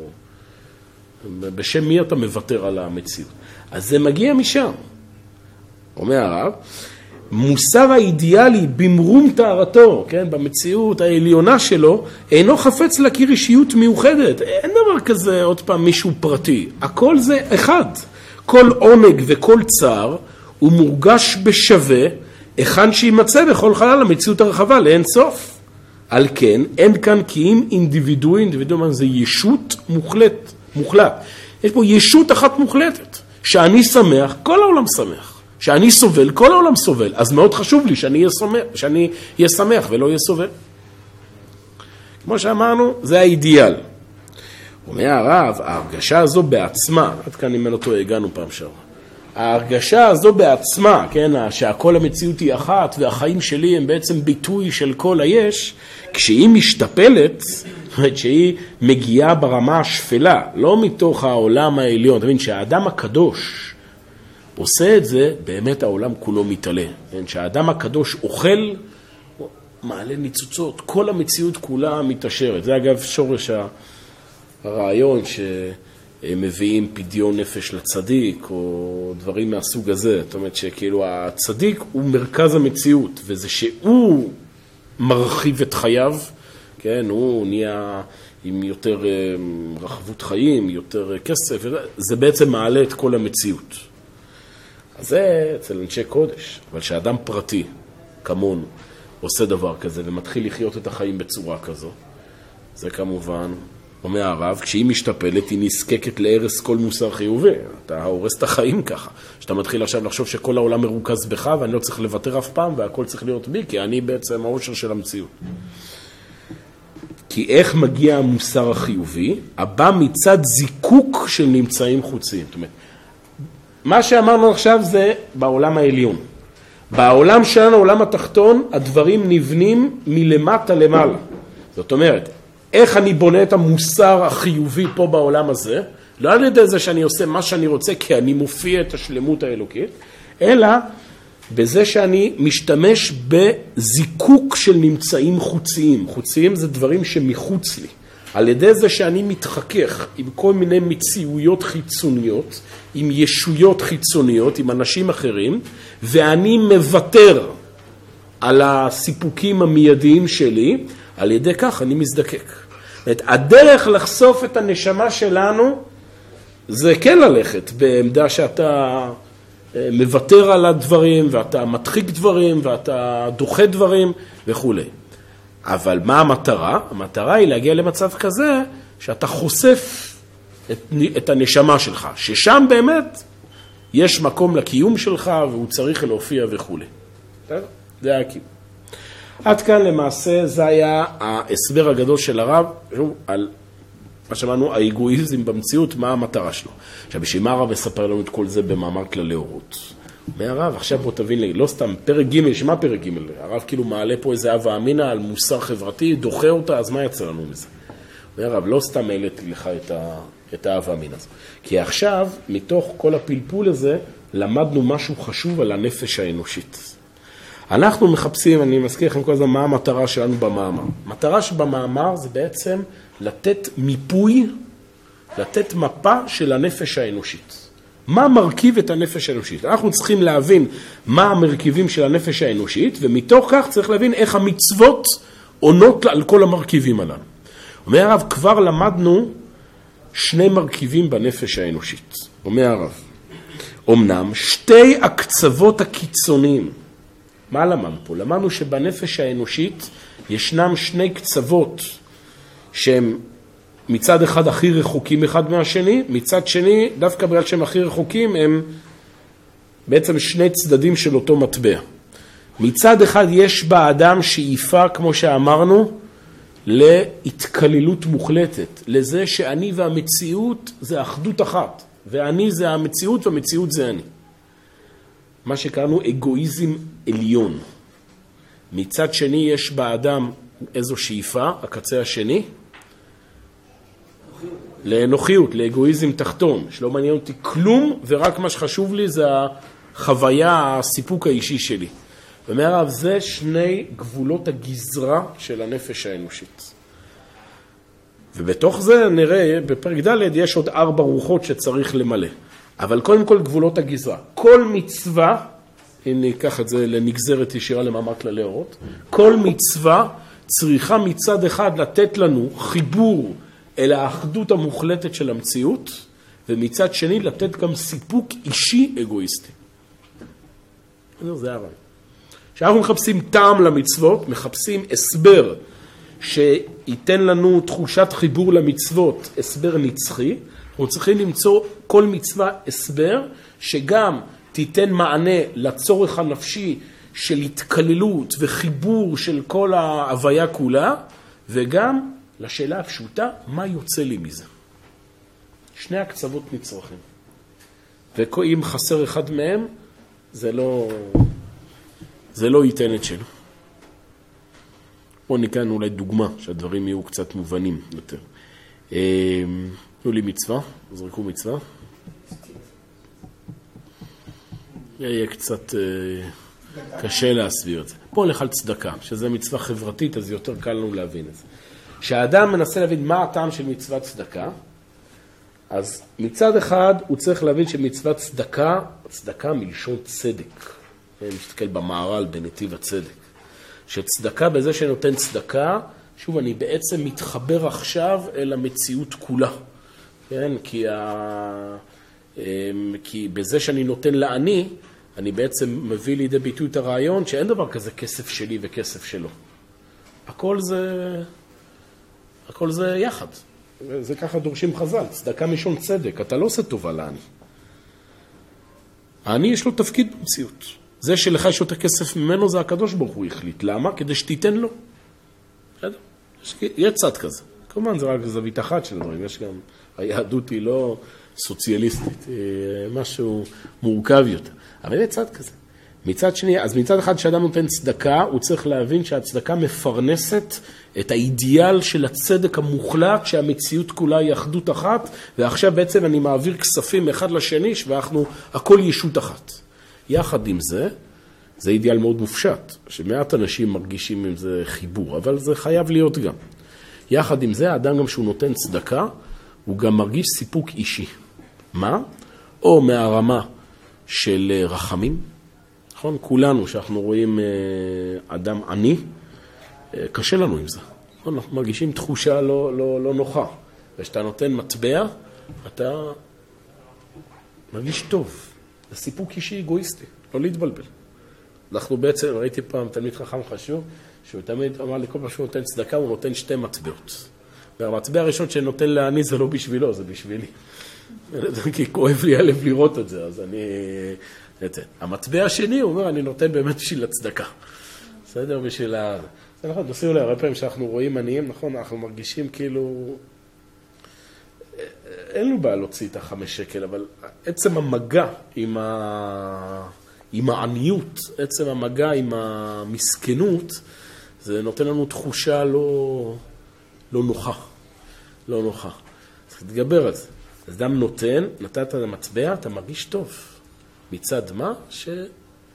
S1: בשם מי אתה מוותר על המציאות? אז זה מגיע משם. אומר הרב, מוסר האידיאלי במרום תארתו, כן, במציאות העליונה שלו, אינו חפץ להכיר אישיות מיוחדת. אין דבר כזה, עוד פעם, מישהו פרטי. הכל זה אחד. כל עונג וכל צער הוא מורגש בשווה, היכן שימצא בכל חלל המציאות הרחבה לאין סוף. על כן, אין כאן קיים אינדיבידואי זה ישות מוחלט. יש פה ישות אחת מוחלטת. שאני שמח, כל העולם שמח. שאני סובל, כל העולם סובל. אז מאוד חשוב לי שאני אהיה שמח ולא אהיה סובל. כמו שאמרנו, זה האידיאל. אומר הרב, ההרגשה הזו בעצמה, עד כאן אם אין אותו הגענו פעם שעברה, ההרגשה הזו בעצמה, כן, שהכל המציאות היא אחת והחיים שלי הם בעצם ביטוי של כל היש, כשהיא משתפלת, שהיא מגיעה ברמה השפלה, לא מתוך העולם העליון, אתה מבין שהאדם הקדוש עושה את זה, באמת העולם כולו מתעלה, כן, שהאדם הקדוש אוכל, מעלה ניצוצות, כל המציאות כולה מתעשרת, זה אגב שורש הרעיון שמביאים פדיון נפש לצדיק או דברים מהסוג הזה, זאת אומרת שכאילו הצדיק הוא מרכז המציאות, וזה שהוא מרחיב את חייו, כן, הוא נהיה עם יותר רחבות חיים, יותר כסף, זה בעצם מעלה את כל המציאות. אז זה אצל אנשי קודש, אבל שאדם פרטי, כמונו, עושה דבר כזה ומתחיל לחיות את החיים בצורה כזו, זה כמובן, אומר הרב, כשהיא משתפלת היא נזקקת להרס כל מוסר חיובי, אתה הורס את החיים ככה, שאתה מתחיל עכשיו לחשוב שכל העולם מרוכז בך ואני לא צריך לוותר אף פעם והכל צריך להיות בי, כי אני בעצם האושר של המציאות. כי איך מגיע המוסר החיובי? הבא מצד זיקוק של נמצאים חוציים. זאת אומרת, מה שאמרנו עכשיו זה בעולם העליון. בעולם שלנו, העולם התחתון, הדברים נבנים מלמטה למעלה. זאת אומרת, איך אני בונה את המוסר החיובי פה בעולם הזה, לא על ידי זה שאני עושה מה שאני רוצה, כי אני מופיע את השלמות האלוקית, אלא בזה שאני משתמש בזיקוק של נמצאים חוציים. חוציים זה דברים שמחוץ לי. על ידי זה שאני מתחכך עם כל מיני מציאויות חיצוניות, עם ישויות חיצוניות, עם אנשים אחרים, ואני מוותר על הסיפוקים המיידיים שלי, על ידי כך אני מזדקק. הדרך לחשוף את הנשמה שלנו, זה כן ללכת בעמדה שאתה מוותר על הדברים, ואתה מדחיק דברים, ואתה דוחה דברים וכו'. אבל מה המטרה? המטרה היא להגיע למצב כזה, שאתה חושף את הנשמה שלך, ששם באמת יש מקום לקיום שלך, והוא צריך להופיע וכו'. זה היה הקיום. עד כאן למעשה זה היה ההסבר הגדול של הרב, על מה שאמרנו, האגואיזם במציאות, מה המטרה שלו. עכשיו, בשביל מה הרב מספר לנו את כל זה במאמר כללי אורות? מהרב, עכשיו בוא תבין לי, לא סתם, פרק ג', שמה פרק ג'? הרב כאילו מעלה פה איזה אהבה אמינה על מוסר חברתי, דוחה אותה, אז מה יצא לנו מזה? מהרב, לא סתם העליתי לך את האהבה אמינה הזו. כי עכשיו, מתוך כל הפלפול הזה, למדנו משהו חשוב על הנפש האנושית. אנחנו מחפשים, אני מזכיר לכם כל הזמן, מה המטרה שלנו במאמר. המטרה שבמאמר זה בעצם לתת מיפוי, לתת מפה של הנפש האנושית. מה מרכיב את הנפש האנושית? אנחנו צריכים להבין מה המרכיבים של הנפש האנושית, ומתוך כך צריך להבין איך המצוות עונות על כל המרכיבים הללו. אומר הרב, כבר למדנו שני מרכיבים בנפש האנושית. אומר הרב, אמנם שתי הקצוות הקיצוניים, מה למדנו פה? למדנו שבנפש האנושית ישנם שני קצוות שהם מצד אחד הכי רחוקים אחד מהשני, מצד שני, דווקא בגלל שהם הכי רחוקים, הם בעצם שני צדדים של אותו מטבע. מצד אחד יש באדם שאיפה, כמו שאמרנו, להתקללות מוחלטת, לזה שאני והמציאות זה אחדות אחת, ואני זה המציאות והמציאות זה אני. מה שקראנו אגואיזם עליון. מצד שני יש באדם איזו שאיפה, הקצה השני, לאנוכיות, לאגואיזם תחתון, שלא מעניין אותי כלום, ורק מה שחשוב לי זה החוויה, הסיפוק האישי שלי. ומערב זה שני גבולות הגזרה של הנפש האנושית. ובתוך זה נראה, בפרק ד' יש עוד 4 רוחות שצריך למלא. אבל קודם כל גבולות הגזרה. כל מצווה, אם ניקח את זה לנגזרת ישירה למאמר כללי אורות, כל מצווה צריכה מצד אחד לתת לנו חיבור אל האחדות המוחלטת של המציאות, ומצד שני לתת גם סיפוק אישי אגואיסטי. זה הרעיון. כשאנחנו מחפשים טעם למצוות, מחפשים הסבר שייתן לנו תחושת חיבור למצוות, הסבר נצחי, אנחנו צריכים למצוא כל מצווה הסבר שגם תיתן מענה לצורך הנפשי של התקללות וחיבור של כל ההוויה כולה, וגם לשאלה הפשוטה, מה יוצא לי מזה? שני הקצוות נצרכים. ואם חסר אחד מהם, זה לא ייתן את שלו. בואו ניקן אולי דוגמה, שהדברים יהיו קצת מובנים יותר. תנו לי מצווה, זרקו מצווה. יהיה קצת קשה להסביר את זה. בואו נלך על צדקה, שזה מצווה חברתית, אז יותר קל לנו להבין את זה. כשהאדם מנסה להבין מה הטעם של מצוות צדקה, אז מצד אחד הוא צריך להבין שמצוות צדקה מלשון צדק. מסתכל במערל בנתיב הצדק. שצדקה בזה שנותן צדקה, שוב אני בעצם מתחבר עכשיו אל המציאות כולה. כן? כי בזה שאני נותן לעני, אני בעצם מביא לידי ביטוי את הרעיון שאין דבר כזה כסף שלי וכסף שלו. הכל זה יחד. זה ככה דורשים חז"ל, צדקה משון צדק, אתה לא עושה טובה לעני. העני יש לו תפקיד במציאות. זה שלך יש יותר כסף ממנו, זה הקדוש ברוך הוא החליט. למה? כדי שתיתן לו. יש צד כזה. כמובן זה רק זווית אחת של הדברים, יש גם, היהדות היא לא סוציאליסטית, היא משהו מורכב יותר. אבל יש צד כזה. מצד שני, אז מצד אחד שאדם נותן צדקה, הוא צריך להבין שהצדקה מפרנסת את האידיאל של הצדק המוחלט, שהמציאות כולה היא אחדות אחת, ועכשיו בעצם אני מעביר כספים אחד לשני, ואנחנו, הכל ישות אחת. יחד עם זה, זה אידיאל מאוד מופשט, שמעט אנשים מרגישים עם זה חיבור, אבל זה חייב להיות גם. יחד עם זה, האדם גם שהוא נותן צדקה, הוא גם מרגיש סיפוק אישי. מה? או מהרמה של רחמים, נכון? כולנו שאנחנו רואים אדם עני, קשה לנו עם זה. אנחנו מרגישים תחושה לא נוחה. ושאתה נותן מטבע, אתה מרגיש טוב. זה סיפוק אישי אגואיסטי, לא להתבלבל. אנחנו בעצם, ראיתי פעם תלמיד חכם חשוב, שהוא תמיד אמר לי כל פעם שהוא נותן צדקה, הוא נותן שתי מטבעות. והמטבע הראשון שנותן לעני זה לא בשבילו, זה בשבילי. כי כואב לי הלב לראות את זה, אז אני נתן. המטבע השני, הוא אומר, אני נותן באמת בשביל הצדקה. בסדר? בשביל ה... זה נכון, תוסיפו לי, הרבה פעמים שאנחנו רואים עניים, נכון, אנחנו מרגישים כאילו... אין לו בעיה להוציא את 5 שקל, אבל עצם המגע עם העניות, עצם המגע עם המסכנות, זה נותן לנו תחושה לא נוחה. לא נוחה. צריך להתגבר על זה. אז אדם נותן, נתת את המטבע, אתה מרגיש טוב. מצד מה? שאני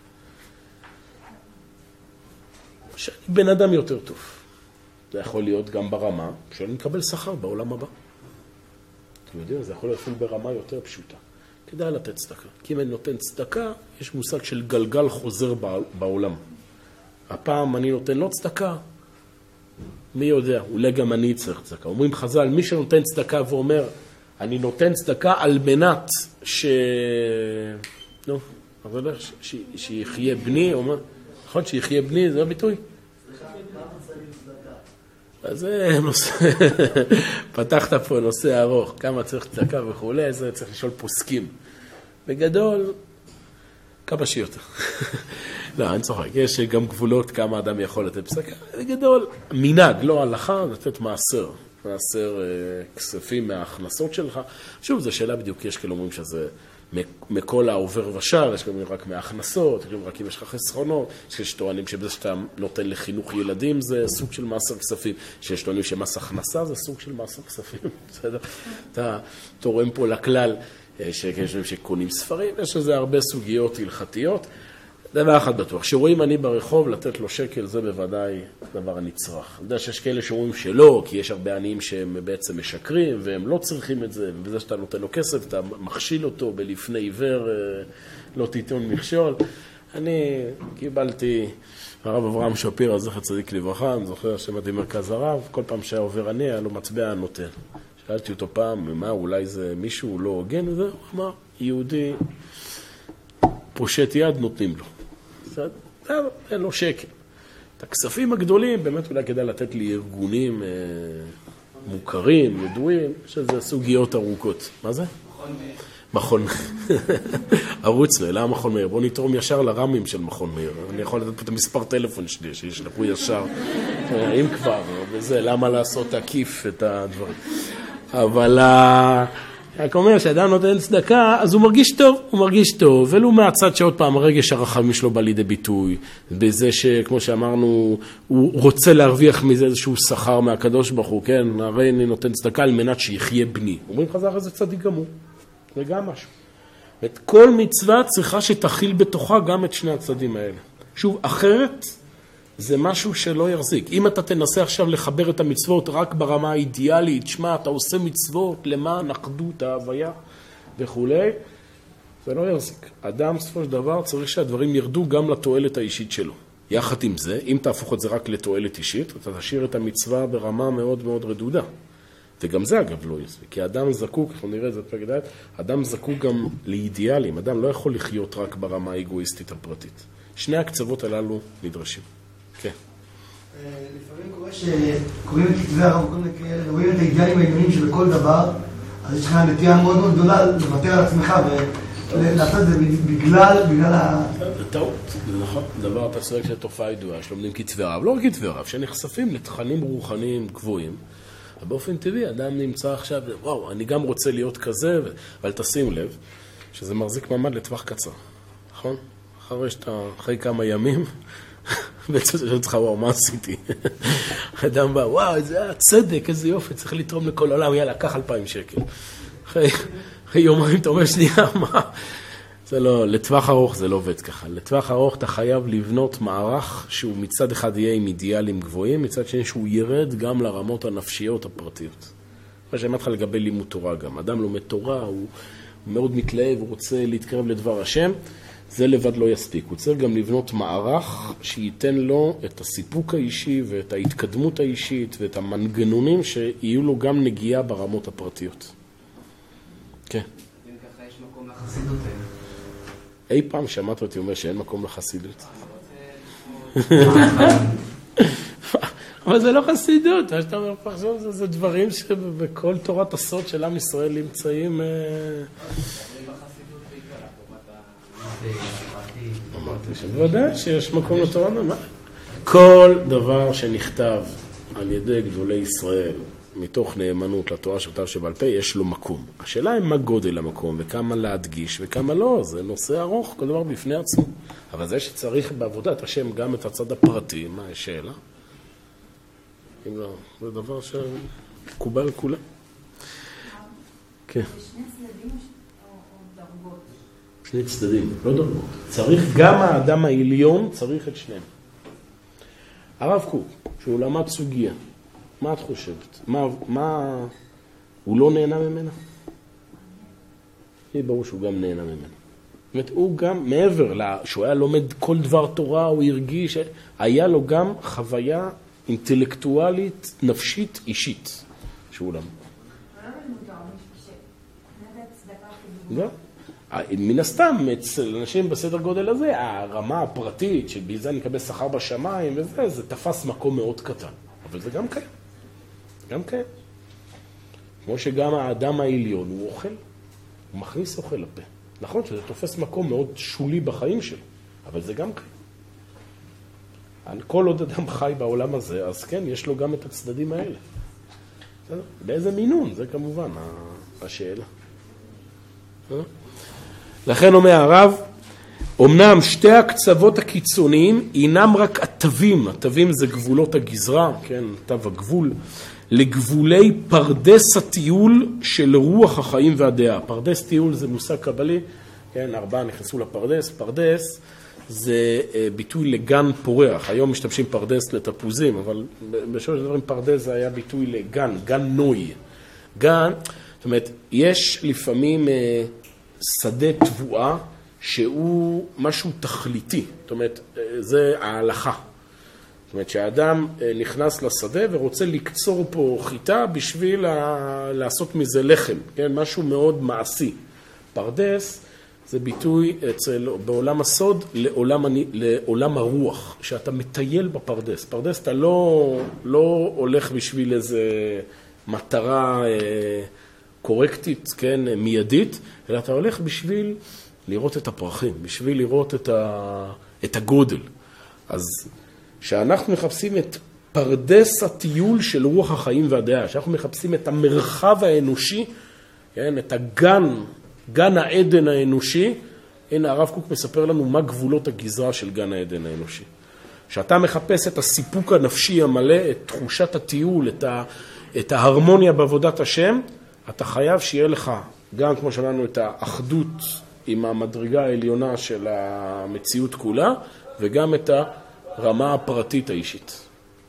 S1: בן אדם יותר טוב. זה יכול להיות גם ברמה, שאני מקבל שכר בעולם הבא. אתם יודעים, זה יכול להיות אפילו ברמה יותר פשוטה. כדאי לתת צדקה. כי אם אני נותן צדקה, יש מושג של גלגל חוזר בעולם. הפעם אני נותן לא צדקה, מי יודע, אולי גם אני צריך צדקה. אומרים חז"ל, מי שנותן צדקה ואומר, אני נותן צדקה על מנת שיחיה בני, נכון, שיחיה בני, זה הביטוי? אז זה נושא, פתחת פה נושא ארוך, כמה צריך צדקה וכולי, זה צריך לשאול פוסקים. בגדול, כמה שיותר. לא, אני צוחק, יש גם גבולות כמה אדם יכול לתת צדקה. בגדול, מנהג, לא הלכה, לתת מעשר כספים מההכנסות שלך. שוב, זו שאלה בדיוק, יש כאלה אומרים שזה מכל העובר ושל, יש כאלה רק מההכנסות, יש רק אם יש לך חסכונות, יש טוענים שבזה שאתה נותן לחינוך ילדים זה סוג של מעשר כספים, שיש טוענים שמס הכנסה זה סוג של מעשר כספים, בסדר? אתה תורם פה לכלל שיש שקונים ספרים, יש לזה הרבה סוגיות הלכתיות. דבר אחד בטוח, שרואים אני ברחוב לתת לו שקל, זה בוודאי דבר הנצרך. אני יודע שיש כאלה שאומרים שלא, כי יש הרבה עניים שהם בעצם משקרים, והם לא צריכים את זה, ובזה שאתה נותן לו כסף, אתה מכשיל אותו בלפני עיוור, לא תיתון מכשול. אני קיבלתי, הרב אברהם שפירא, זכר צדיק לברכה, אני זוכר שמעתי מרכז הרב, כל פעם שהיה עובר אני, היה לו מטבע נותן. שאלתי אותו פעם, מה, אולי זה מישהו לא הוגן? וזה, הוא אמר, יהודי פושט יד נותנים לו. אין לו שקל. את הכספים הגדולים, באמת אולי כדאי לתת לי ארגונים מוכרים, ידועים, שזה סוגיות ארוכות. מה זה? מכון מאיר. ערוץ מאיר, למה מכון מאיר? בוא נתרום ישר לרמים של מכון מאיר. אני יכול לתת פה את המספר טלפון שלי, שישלחו ישר, אם כבר, וזה, למה לעשות עקיף את הדברים. אבל רק אומר שאדם נותן צדקה, אז הוא מרגיש טוב, ולו מהצד שעוד פעם הרגש הרחמים שלו בא לידי ביטוי, בזה שכמו שאמרנו, הוא רוצה להרוויח מזה איזשהו שכר מהקדוש ברוך הוא, כן? הרי אני נותן צדקה על מנת שיחיה בני. אומרים חז"ל, איזה צדיק גמור, זה גם משהו. ואת כל מצווה צריכה שתכיל בתוכה גם את שני הצדדים האלה. שוב, אחרת זה משהו שלא יחזיק. אם אתה תנסה עכשיו לחבר את המצוות רק ברמה האידיאלית, שמה, אתה עושה מצוות למען אחדות ההוויה וכו', זה לא יחזיק. אדם בסופו של דבר צריך שהדברים ירדו גם לתועלת האישית שלו. יחד עם זה, אם תהפוך את זה רק לתועלת אישית, אתה תשאיר את המצווה ברמה מאוד מאוד רדודה. וגם זה אגב לא יחזיק. כי אדם זקוק, אנחנו נראה את זה בפרק ד', אדם זקוק גם לאידיאלים. אדם לא יכול לחיות רק ברמה האגואיסטית הפרטית. שני הקצוות הללו נדרשים. כן.
S4: לפעמים קורה שקוראים את כתבי הרב, רואים את האידיאלים העליונים שבכל דבר, אז יש לך נטייה מאוד מאוד גדולה לוותר על עצמך ולעשות את זה בגלל
S1: זה טעות, זה נכון. דבר, אתה צודק שהתופעה ידועה, שלומדים כתבי הרב, לא רק כתבי הרב, שנחשפים לתכנים רוחניים גבוהים, ובאופן טבעי, אדם נמצא עכשיו, וואו, אני גם רוצה להיות כזה, אבל תשים לב, שזה מחזיק מעמד לטווח קצר, נכון? אחרי כמה ימים, בעצם זה לא צריכה, וואו, מה עשיתי? אדם בא, וואו, זה הצדק, איזה יופי, צריך לתרום לכל העולם, יאללה, קח 2,000 שקל. אחרי יומיים אתה אומר שנייה, מה? זה לא, לטווח ארוך זה לא עובד ככה. לטווח ארוך אתה חייב לבנות מערך שהוא מצד אחד יהיה עם אידיאלים גבוהים, מצד שני שהוא ירד גם לרמות הנפשיות הפרטיות. מה שאמרת לך לגבי לימוד תורה גם. אדם לומד תורה, הוא מאוד מתלהב, הוא רוצה להתקרב לדבר השם, זה לבד לא יספיק. הוא צריך גם לבנות מערך שייתן לו את הסיפוק האישי ואת ההתקדמות האישית ואת המנגנונים שיהיו לו גם נגיעה ברמות הפרטיות. כן.
S2: אם ככה יש מקום לחסידות האלה.
S1: אי פעם שמעת אותי אומר שאין מקום לחסידות. אבל זה לא חסידות, מה שאתה אומר פה עכשיו זה דברים שבכל תורת הסוד של עם ישראל נמצאים... אמרתי שבוודאי שיש מקום לתורה, כל דבר שנכתב על ידי גדולי ישראל מתוך נאמנות לתורה שבכתב שבעל פה, יש לו מקום. השאלה היא מה גודל המקום וכמה להדגיש וכמה לא, זה נושא ארוך, כל דבר בפני עצמו. אבל זה שצריך בעבודת השם גם את הצד הפרטי, מה השאלה? אם לא, זה דבר שקובל על כולם. כן.
S5: שני צדדים או דרגות?
S1: שני צדדים, לא דרגות. צריך גם האדם העליון, צריך את שניהם. הרב קוק, שהוא למד סוגיה, מה את חושבת? מה הוא לא נהנה ממנה? היא ברור שהוא גם נהנה ממנה. זאת אומרת, הוא גם, מעבר שהוא היה לומד כל דבר תורה, הוא הרגיש, היה לו גם חוויה אינטלקטואלית, נפשית, אישית, שהוא למד. מן הסתם, אצל אנשים בסדר גודל הזה, הרמה הפרטית שבזה נקבל שכר בשמיים וזה, זה תפס מקום מאוד קטן. אבל זה גם קיים. גם קיים. כמו שגם האדם העליון הוא אוכל, הוא מכניס אוכל לפה. נכון שזה תופס מקום מאוד שולי בחיים שלו, אבל זה גם קיים. כל עוד אדם חי בעולם הזה, אז כן, יש לו גם את הצדדים האלה. באיזה מינון? זה כמובן השאלה. לכן אומר הרב, אמנם שתי הקצוות הקיצוניים אינם רק התווים, התווים זה גבולות הגזרה, כן, תו הגבול, לגבולי פרדס הטיול של רוח החיים והדעה. פרדס טיול זה מושג קבלי, כן, 4 נכנסו לפרדס, פרדס זה ביטוי לגן פורח, היום משתמשים פרדס לתפוזים, אבל בשביל דברים פרדס זה היה ביטוי לגן, גן נוי. גן, זאת אומרת, יש לפעמים שדה תבואה שהוא משהו תכליתי, זאת אומרת, זה ההלכה. זאת אומרת, שהאדם נכנס לשדה ורוצה לקצור פה חיטה בשביל לעשות מזה לחם, כן? משהו מאוד מעשי. פרדס זה ביטוי בעולם הסוד לעולם הרוח, שאתה מטייל בפרדס. פרדס אתה לא הולך בשביל איזה מטרה קורקטית, כן, מיידית, אלא אתה הולך בשביל לראות את הפרחים, בשביל לראות את הגודל. אז שאנחנו מחפשים את פרדס הטיול של רוח החיים והדעה, שאנחנו מחפשים את המרחב האנושי, כן? את גן העדן האנושי. הנה הרב קוק מספר לנו מה גבולות הגזרה של גן העדן האנושי. שאתה מחפש את הסיפוק הנפשי המלא, את תחושת הטיול, את ההרמוניה בעבודת השם, אתה חייב שיהיה לך גם, כמו שאמרנו, את האחדות עם המדרגה העליונה של המציאות כולה, וגם את הרמה הפרטית האישית.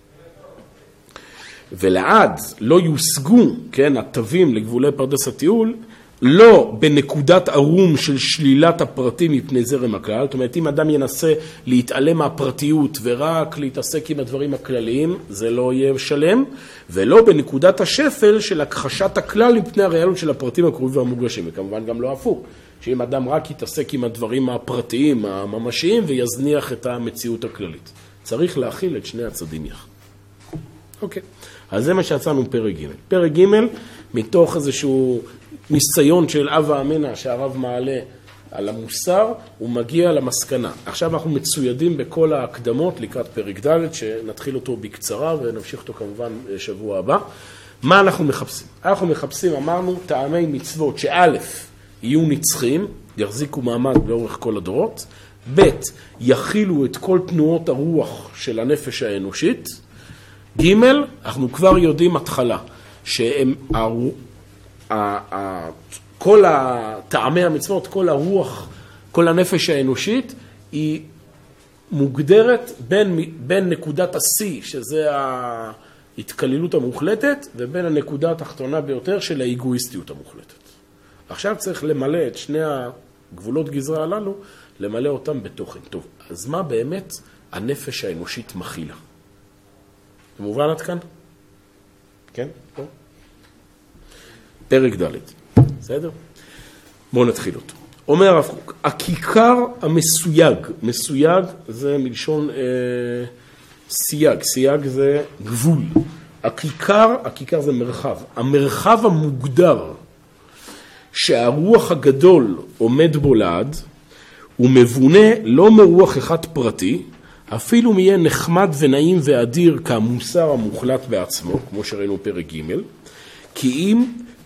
S1: ולעד לא יושגו, כן, התווים לגבולי פרדס הטיול, לא בנקודת ערום של שלילת הפרטים מפני זרם הכלל, זאת אומרת, אם אדם ינסה להתעלם מהפרטיות ורק להתעסק עם הדברים הכלליים, זה לא יהיה שלם, ולא בנקודת השפל של הכחשת הכלל מפני הריאליות של הפרטים הקרובים והמוגשים, וכמובן גם לא הפוך, שאם אדם רק יתעסק עם הדברים הפרטיים, הממשיים, ויזניח את המציאות הכללית. צריך להכיל את שני הצדדים יחד. אוקיי, אז זה מה שיצאנו פרק ג'. פרק ג' מתוך איזשהו ניסיון של אב האמינא שהרב מעלה על המוסר, הוא מגיע למסקנה. עכשיו אנחנו מצוידים בכל ההקדמות לקראת פרק ד' שנתחיל אותו בקצרה ונמשיך אותו כמובן שבוע הבא. מה אנחנו מחפשים? אנחנו מחפשים, אמרנו, טעמי מצוות שא' יהיו נצחים, יחזיקו מעמד לאורך כל הדורות, ב' יכילו את כל תנועות הרוח של הנפש האנושית, ג' אנחנו כבר יודעים התחלה, שהם כל הטעמי המצוות, כל הרוח, כל הנפש האנושית, היא מוגדרת בין נקודת השיא, שזה ההתקללות המוחלטת, ובין הנקודה התחתונה ביותר של האגואיסטיות המוחלטת. עכשיו צריך למלא את שני הגבולות גזרה הללו, למלא אותם בתוכן. טוב, אז מה באמת הנפש האנושית מכילה? זה מובן עד כאן? כן? טוב. פרק ד', בסדר? בואו נתחיל אותו. אומר הרב קוק, הכיכר המסויג, מסויג זה מלשון סייג, סייג זה גבול. הכיכר זה מרחב. המרחב המוגדר שהרוח הגדול עומד בו לעד, הוא מבונה לא מרוח אחד פרטי, אפילו מי יהיה נחמד ונעים ואדיר כמוסר המוחלט בעצמו, כמו שראינו פרק ג', כי אם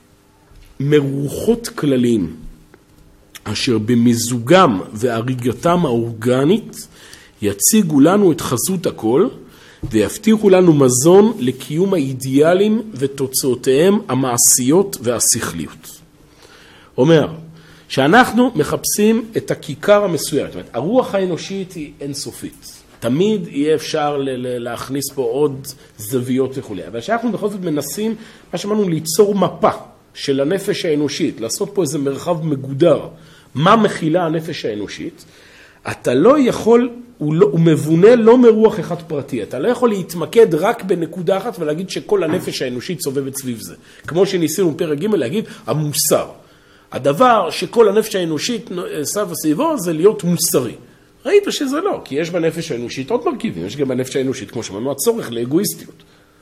S1: מרוחות כלליים, אשר במזוגם והריגתם האורגנית, יציגו לנו את חזות הכל, ויבטיחו לנו מזון לקיום האידיאלים ותוצאותיהם המעשיות והשכליות. אומר, שאנחנו מחפשים את הכיכר המסוים, זאת אומרת, הרוח האנושית היא אינסופית. תמיד יהיה אפשר להכניס פה עוד זוויות וכו'. אבל שאנחנו בכל זאת מנסים, מה שאמרנו, ליצור מפה של הנפש האנושית, לעשות פה איזה מרחב מגודר, מה מכילה הנפש האנושית, אתה לא יכול, הוא מבונה לא מרוח אחד פרטי, אתה לא יכול להתמקד רק בנקודה אחת ולהגיד שכל הנפש האנושית סובבת סביב זה. כמו שניסינו פרק ג' להגיד, המוסר. הדבר שכל הנפש האנושית סביב סביבו זה להיות מוסרי. ראית שזה לא, כי יש בנפש האנושית עוד מרכיבים, יש גם בנפש האנושית, כמו שאמרנו, הצורך לאגואיסטיות.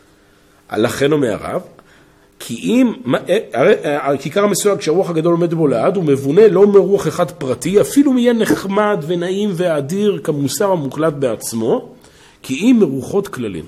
S1: לכן אומר הרב, כי אם, הכיכר המסויג כשהרוח הגדול עומד בו לעד, הוא מבונה לא מרוח אחד פרטי, אפילו יהיה נחמד ונעים ואדיר כמוסר המוחלט בעצמו, כי אם מרוחות כללים.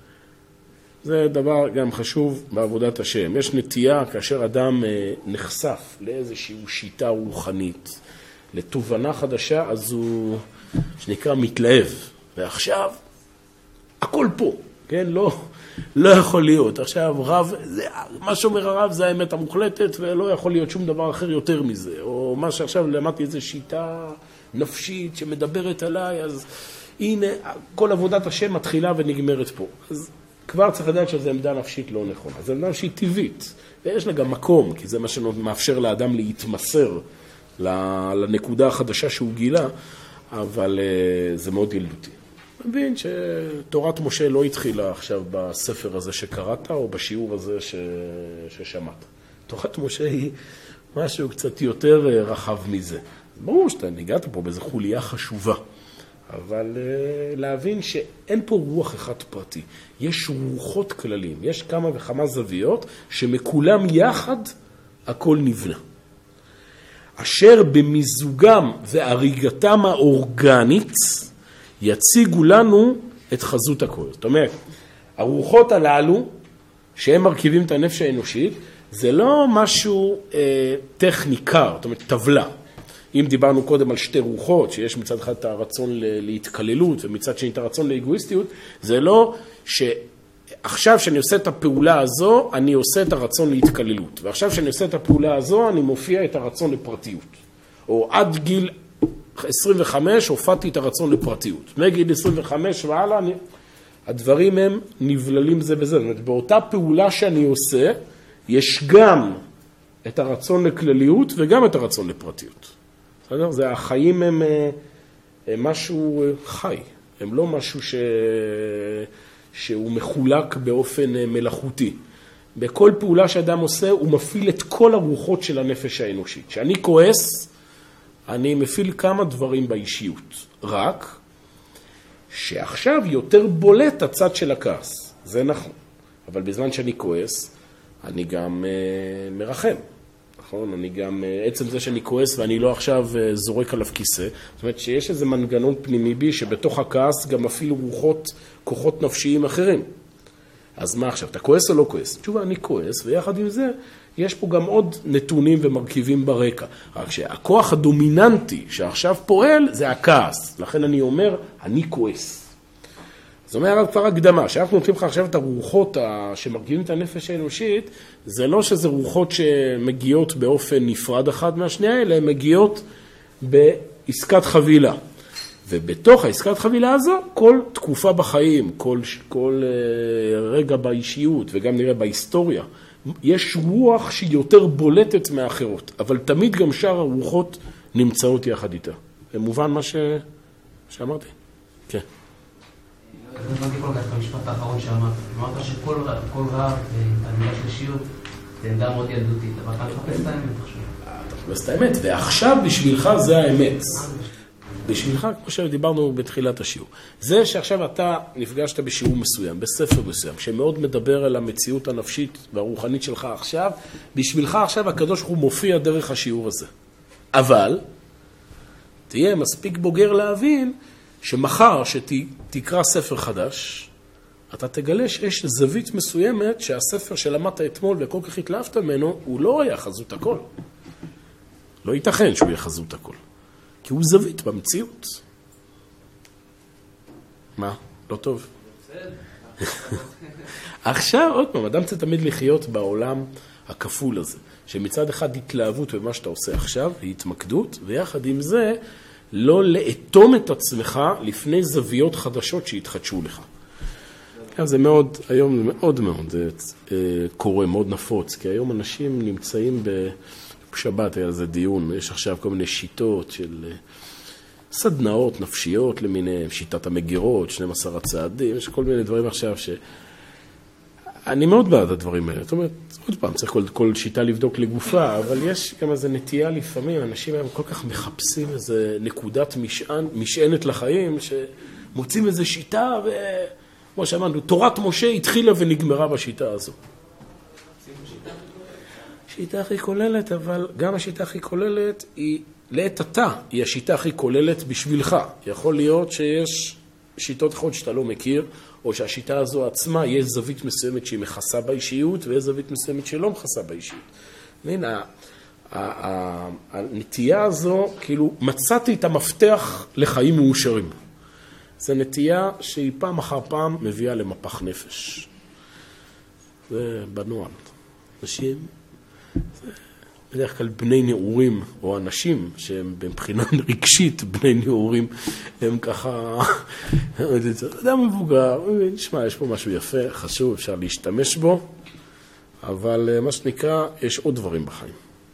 S1: זה דבר גם חשוב בעבודת השם. יש נטייה כאשר אדם נחשף לאיזושהי שיטה רוחנית, לתובנה חדשה, אז הוא, שנקרא, מתלהב. ועכשיו, הכל פה, כן? לא יכול להיות. עכשיו, רב, מה שאומר הרב זה האמת המוחלטת, ולא יכול להיות שום דבר אחר יותר מזה. או מה שעכשיו למדתי איזו שיטה נפשית שמדברת עליי, אז הנה, כל עבודת השם מתחילה ונגמרת פה. אז כבר צריך לדעת שזו עמדה נפשית לא נכונה. זו עמדה נפשית טבעית, ויש לה גם מקום, כי זה מה שמאפשר לאדם להתמסר לנקודה החדשה שהוא גילה, אבל זה מאוד ילדותי. מבין שתורת משה לא התחילה עכשיו בספר הזה שקראת, או בשיעור הזה ששמעת. תורת משה היא משהו קצת יותר רחב מזה. ברור שאתה ניגעת פה באיזו חוליה חשובה, אבל להבין שאין פה רוח אחד פרטי. יש רוחות כללים, יש כמה וכמה זוויות שמכולם יחד הכל נבנה. אשר במזוגם והריגתם האורגנית יציגו לנו את חזות הכל. זאת אומרת, הרוחות הללו, שהם מרכיבים את הנפש האנושית, זה לא משהו טכני קר, זאת אומרת, טבלה. אם דיברנו קודם על שתי רוחות, שיש מצד אחד את הרצון להתקללות, ומצד שני את הרצון לאגואיסטיות, זה לא שעכשיו שאני עושה את הפעולה הזו, אני עושה את הרצון להתקללות. ועכשיו שאני עושה את הפעולה הזו, אני מופיע את הרצון לפרטיות. או עד גיל 25 הופעתי את הרצון לפרטיות. מגיל 25 והלאה, הדברים הם נבללים זה בזה. זאת אומרת, באותה פעולה שאני עושה, יש גם את הרצון לכלליות וגם את הרצון לפרטיות. בסדר? זה החיים הם משהו חי, הם לא משהו שהוא מחולק באופן מלאכותי. בכל פעולה שאדם עושה, הוא מפעיל את כל הרוחות של הנפש האנושית. כשאני כועס, אני מפעיל כמה דברים באישיות. רק שעכשיו יותר בולט הצד של הכעס. זה נכון. אבל בזמן שאני כועס, אני גם מרחם. נכון? אני גם, עצם זה שאני כועס ואני לא עכשיו זורק עליו כיסא. זאת אומרת שיש איזה מנגנון פנימי בי שבתוך הכעס גם אפילו רוחות, כוחות נפשיים אחרים. אז מה עכשיו? אתה כועס או לא כועס? תשובה, אני כועס, ויחד עם זה יש פה גם עוד נתונים ומרכיבים ברקע. רק שהכוח הדומיננטי שעכשיו פועל זה הכעס. לכן אני אומר, אני כועס. זאת אומרת, כבר הקדמה, שאנחנו נותנים לך עכשיו את הרוחות שמרכיבים את הנפש האנושית, זה לא שזה רוחות שמגיעות באופן נפרד אחד מהשנייה, אלא הן מגיעות בעסקת חבילה. ובתוך העסקת חבילה הזו, כל תקופה בחיים, כל רגע באישיות, וגם נראה בהיסטוריה, יש רוח שהיא יותר בולטת מאחרות, אבל תמיד גם שאר הרוחות נמצאות יחד איתה. זה מובן מה שאמרתי? כן.
S2: אני הבנתי כל כך את המשפט האחרון שאמרת. אמרת שכל רב, תלמידה של שיעור, זה עמדה מאוד ילדותית, אבל אתה מחפש את האמת עכשיו.
S1: אתה מחפש את האמת, ועכשיו בשבילך זה האמת. בשבילך, כמו שדיברנו בתחילת השיעור. זה שעכשיו אתה נפגשת בשיעור מסוים, בספר מסוים, שמאוד מדבר על המציאות הנפשית והרוחנית שלך עכשיו, בשבילך עכשיו הקדוש הוא מופיע דרך השיעור הזה. אבל, תהיה מספיק בוגר להבין, שמחר שתקרא ספר חדש, אתה תגלה שיש זווית מסוימת שהספר שלמדת אתמול וכל כך התלהבת ממנו, הוא לא היה חזות הכל. לא ייתכן שהוא יהיה חזות הכל. כי הוא זווית במציאות. מה? לא טוב. עכשיו, עוד פעם, אדם צריך תמיד לחיות בעולם הכפול הזה, שמצד אחד התלהבות במה שאתה עושה עכשיו, התמקדות, ויחד עם זה, לא לאטום את עצמך לפני זוויות חדשות שהתחדשו לך. זה מאוד, היום זה מאוד מאוד קורה, מאוד נפוץ, כי היום אנשים נמצאים בשבת, היה איזה דיון, יש עכשיו כל מיני שיטות של סדנאות נפשיות למיניהם, שיטת המגירות, 12 הצעדים, יש כל מיני דברים עכשיו אני מאוד בעד הדברים האלה. זאת אומרת, עוד פעם, צריך כל שיטה לבדוק לגופה, אבל יש גם איזו נטייה לפעמים, אנשים היום כל כך מחפשים איזו נקודת משענת לחיים, שמוצאים איזו שיטה, וכמו שאמרנו, תורת משה התחילה ונגמרה בשיטה הזו. שיטה הכי כוללת, אבל גם השיטה הכי כוללת היא, לעת עתה, היא השיטה הכי כוללת בשבילך. יכול להיות שיש שיטות אחרות שאתה לא מכיר, או שהשיטה הזו עצמה, יש זווית מסוימת שהיא מכסה באישיות, ויש זווית מסוימת שלא מכסה באישיות. והנה, הנטייה הזו, כאילו, מצאתי את המפתח לחיים מאושרים. זו נטייה שהיא פעם אחר פעם מביאה למפח נפש. זה בנועל. אנשים, בדרך כלל בני נעורים, או אנשים שהם מבחינה רגשית בני נעורים, הם ככה, אדם מבוגר, נשמע, יש פה משהו יפה, חשוב, אפשר להשתמש בו, אבל מה שנקרא, יש עוד דברים בחיים.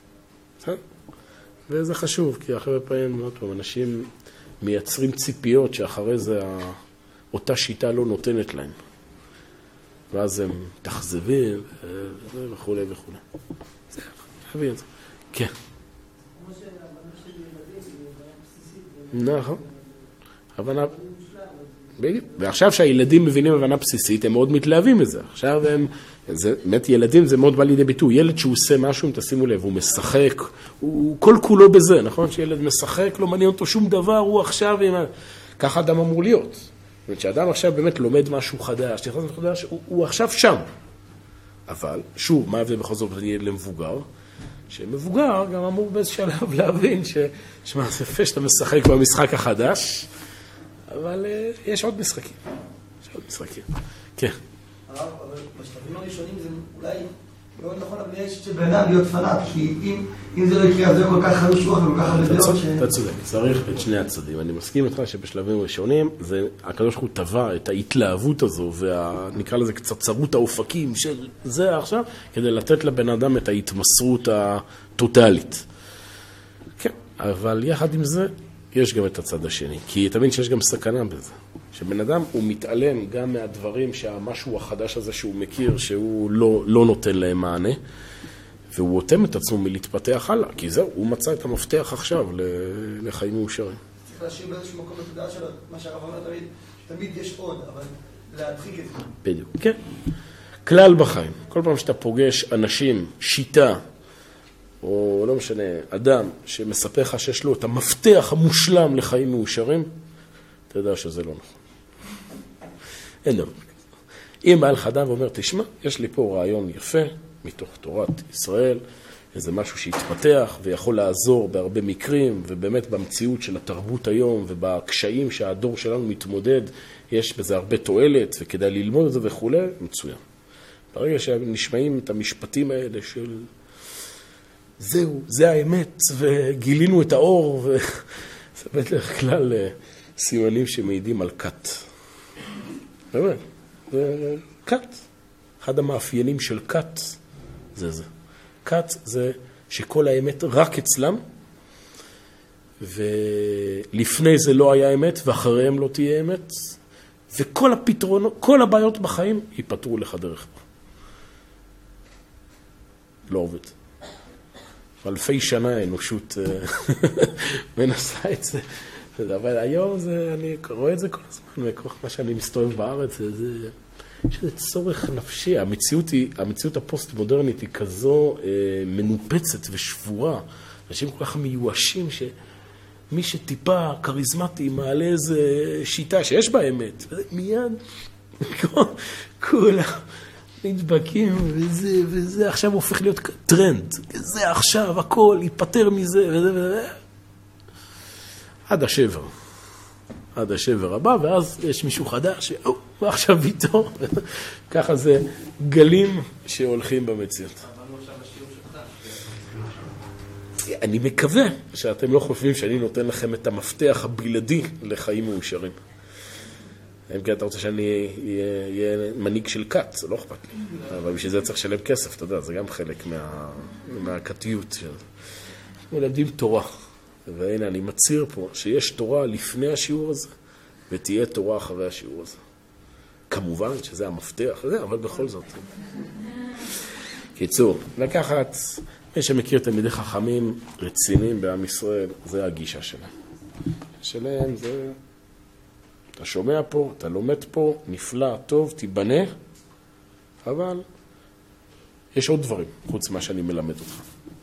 S1: וזה חשוב, כי אחרי פעמים, אנשים מייצרים ציפיות שאחרי זה אותה שיטה לא נותנת להם. ואז הם תחזבים וכו' וכו'. זה חייבי את זה. כן.
S4: כמו שהבנה של ילדים היא הבנה בסיסית.
S1: נכון. הבנה... ועכשיו שהילדים מבינים הבנה בסיסית, הם מאוד מתלהבים מזה. עכשיו הם... באמת ילדים זה מאוד בא לידי ביטוי. ילד שהוא עושה משהו, אם תשימו לב, הוא משחק, הוא כל כולו בזה, נכון? שילד משחק, לא מעניין אותו שום דבר, הוא עכשיו... ככה אדם אמור להיות. זאת אומרת, שאדם עכשיו באמת לומד משהו חדש, הוא עכשיו שם. אבל, שוב, מה ההבדל בכל זאת בין למבוגר? שמבוגר גם אמור באיזה שלב להבין שמה, זה יפה שאתה משחק במשחק החדש, אבל יש עוד משחקים. יש עוד משחקים. כן.
S4: אבל בשלבים הראשונים זה אולי מאוד נכון, אבל יש שבן אדם להיות פנאט, כי אם זה לא יקרה, אז זה כל כך חלוש רוח וכל כך הרבה דעות
S1: אתה צודק, צריך את שני הצדדים. אני מסכים איתך שבשלבים ראשונים, הקדוש ברוך הוא טבע את ההתלהבות הזו, ונקרא לזה קצצרות האופקים של זה עכשיו, כדי לתת לבן אדם את ההתמסרות הטוטלית. כן, אבל יחד עם זה, יש גם את הצד השני, כי תמיד שיש גם סכנה בזה. שבן אדם הוא מתעלם גם מהדברים שהמשהו החדש הזה שהוא מכיר, שהוא לא נותן להם מענה, והוא אותם את עצמו מלהתפתח הלאה, כי זהו, הוא מצא את המפתח עכשיו לחיים מאושרים.
S4: צריך להשאיר באיזשהו מקום בתודעה שלו, מה שהרב אומר תמיד יש עוד, אבל להדחיק את זה.
S1: בדיוק, כן. כלל בחיים, כל פעם שאתה פוגש אנשים, שיטה, או לא משנה, אדם שמספר לך שיש לו את המפתח המושלם לחיים מאושרים, אתה יודע שזה לא נכון. אין דבר. אם בא לך אדם ואומר, תשמע, יש לי פה רעיון יפה, מתוך תורת ישראל, איזה משהו שהתפתח ויכול לעזור בהרבה מקרים, ובאמת במציאות של התרבות היום ובקשיים שהדור שלנו מתמודד, יש בזה הרבה תועלת וכדאי ללמוד את זה וכו', מצוין. ברגע שנשמעים את המשפטים האלה של זהו, זה האמת, וגילינו את האור, וזה בדרך כלל סימנים שמעידים על קט. באמת, זה קט. אחד המאפיינים של קט זה זה. קט זה שכל האמת רק אצלם, ולפני זה לא היה אמת, ואחריהם לא תהיה אמת, וכל הפתרונות, כל הבעיות בחיים ייפתרו לך דרך. לא עובד. אלפי שנה האנושות מנסה את זה. אבל היום אני רואה את זה כל הזמן, מכוח מה שאני מסתובב בארץ, יש איזה צורך נפשי. המציאות הפוסט-מודרנית היא כזו מנופצת ושבורה. אנשים כל כך מיואשים שמי שטיפה קריזמטי מעלה איזה שיטה שיש בה אמת. מיד כולם נדבקים וזה עכשיו הופך להיות טרנד. זה עכשיו הכל ייפטר מזה וזה. עד השבר הבא, ואז יש מישהו חדש, ועכשיו איתו. ככה זה גלים שהולכים במציאות. אני מקווה שאתם לא חושבים שאני נותן לכם את המפתח הבלעדי לחיים מאושרים. אם כן, אתה רוצה שאני אהיה מנהיג של קט, זה לא אכפת לי. אבל בשביל זה צריך לשלם כסף, אתה יודע, זה גם חלק מהקטיות. מלמדים תורה. והנה, אני מצהיר פה שיש תורה לפני השיעור הזה, ותהיה תורה אחרי השיעור הזה. כמובן שזה המפתח, אבל בכל זאת. קיצור, לקחת, מי שמכיר תלמידי חכמים רציניים בעם ישראל, זה הגישה שלהם. שלהם זה, אתה שומע פה, אתה לומד פה, נפלא, טוב, תיבנה, אבל יש עוד דברים, חוץ מה שאני מלמד אותך.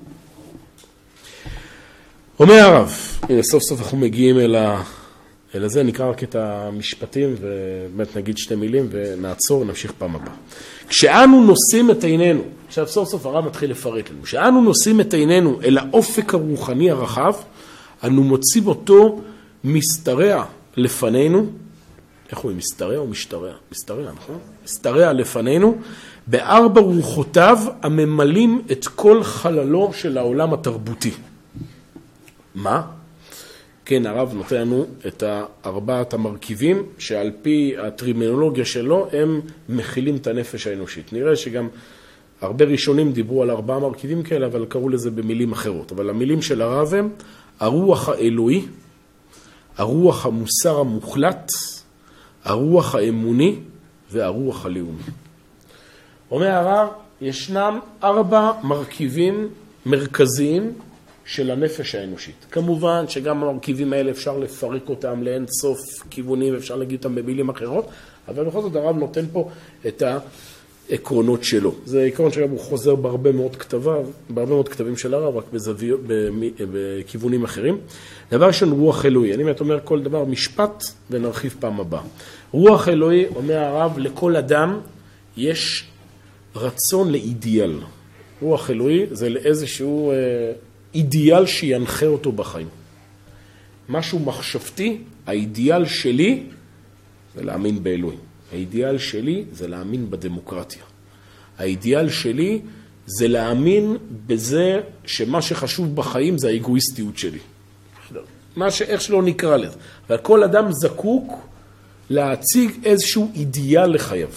S1: אומר הרב, הנה סוף סוף אנחנו מגיעים אל זה, נקרא רק את המשפטים ובאמת נגיד שתי מילים ונעצור, נמשיך פעם הבאה. כשאנו נושאים את עינינו, עכשיו סוף סוף הרב מתחיל לפרט לנו, כשאנו נושאים את עינינו אל האופק הרוחני הרחב, אנו מוצאים אותו משתרע לפנינו, איך הוא משתרע או משתרע? משתרע, נכון? משתרע לפנינו, בארבע רוחותיו הממלאים את כל חללו של העולם התרבותי. מה? כן, הרב נותן לנו את ארבעת המרכיבים שעל פי הטרימינולוגיה שלו הם מכילים את הנפש האנושית. נראה שגם הרבה ראשונים דיברו על 4 מרכיבים כאלה, אבל קראו לזה במילים אחרות. אבל המילים של הרב הם הרוח האלוהי, הרוח המוסר המוחלט, הרוח האמוני והרוח הלאומי. אומר הרב, ישנם 4 מרכיבים מרכזיים של הנפש האנושית. כמובן שגם המרכיבים האלה אפשר לפרק אותם לאין סוף כיוונים, אפשר להגיד אותם במילים אחרות, אבל בכל זאת הרב נותן פה את העקרונות שלו. זה עקרון שגם הוא חוזר בהרבה מאוד כתבים של הרב, רק בכיוונים אחרים. דבר ראשון, רוח אלוהי. אני אומר כל דבר משפט ונרחיב פעם הבאה. רוח אלוהי, אומר הרב, לכל אדם יש רצון לאידיאל. רוח אלוהי זה לאיזשהו אידיאל שינחה אותו בחיים. משהו מחשבתי, האידיאל שלי זה להאמין באלוהים. האידיאל שלי זה להאמין בדמוקרטיה. האידיאל שלי זה להאמין בזה שמה שחשוב בחיים זה האגואיסטיות שלי. איך שלא נקרא לזה. אבל כל אדם זקוק להציג איזשהו אידיאל לחייו.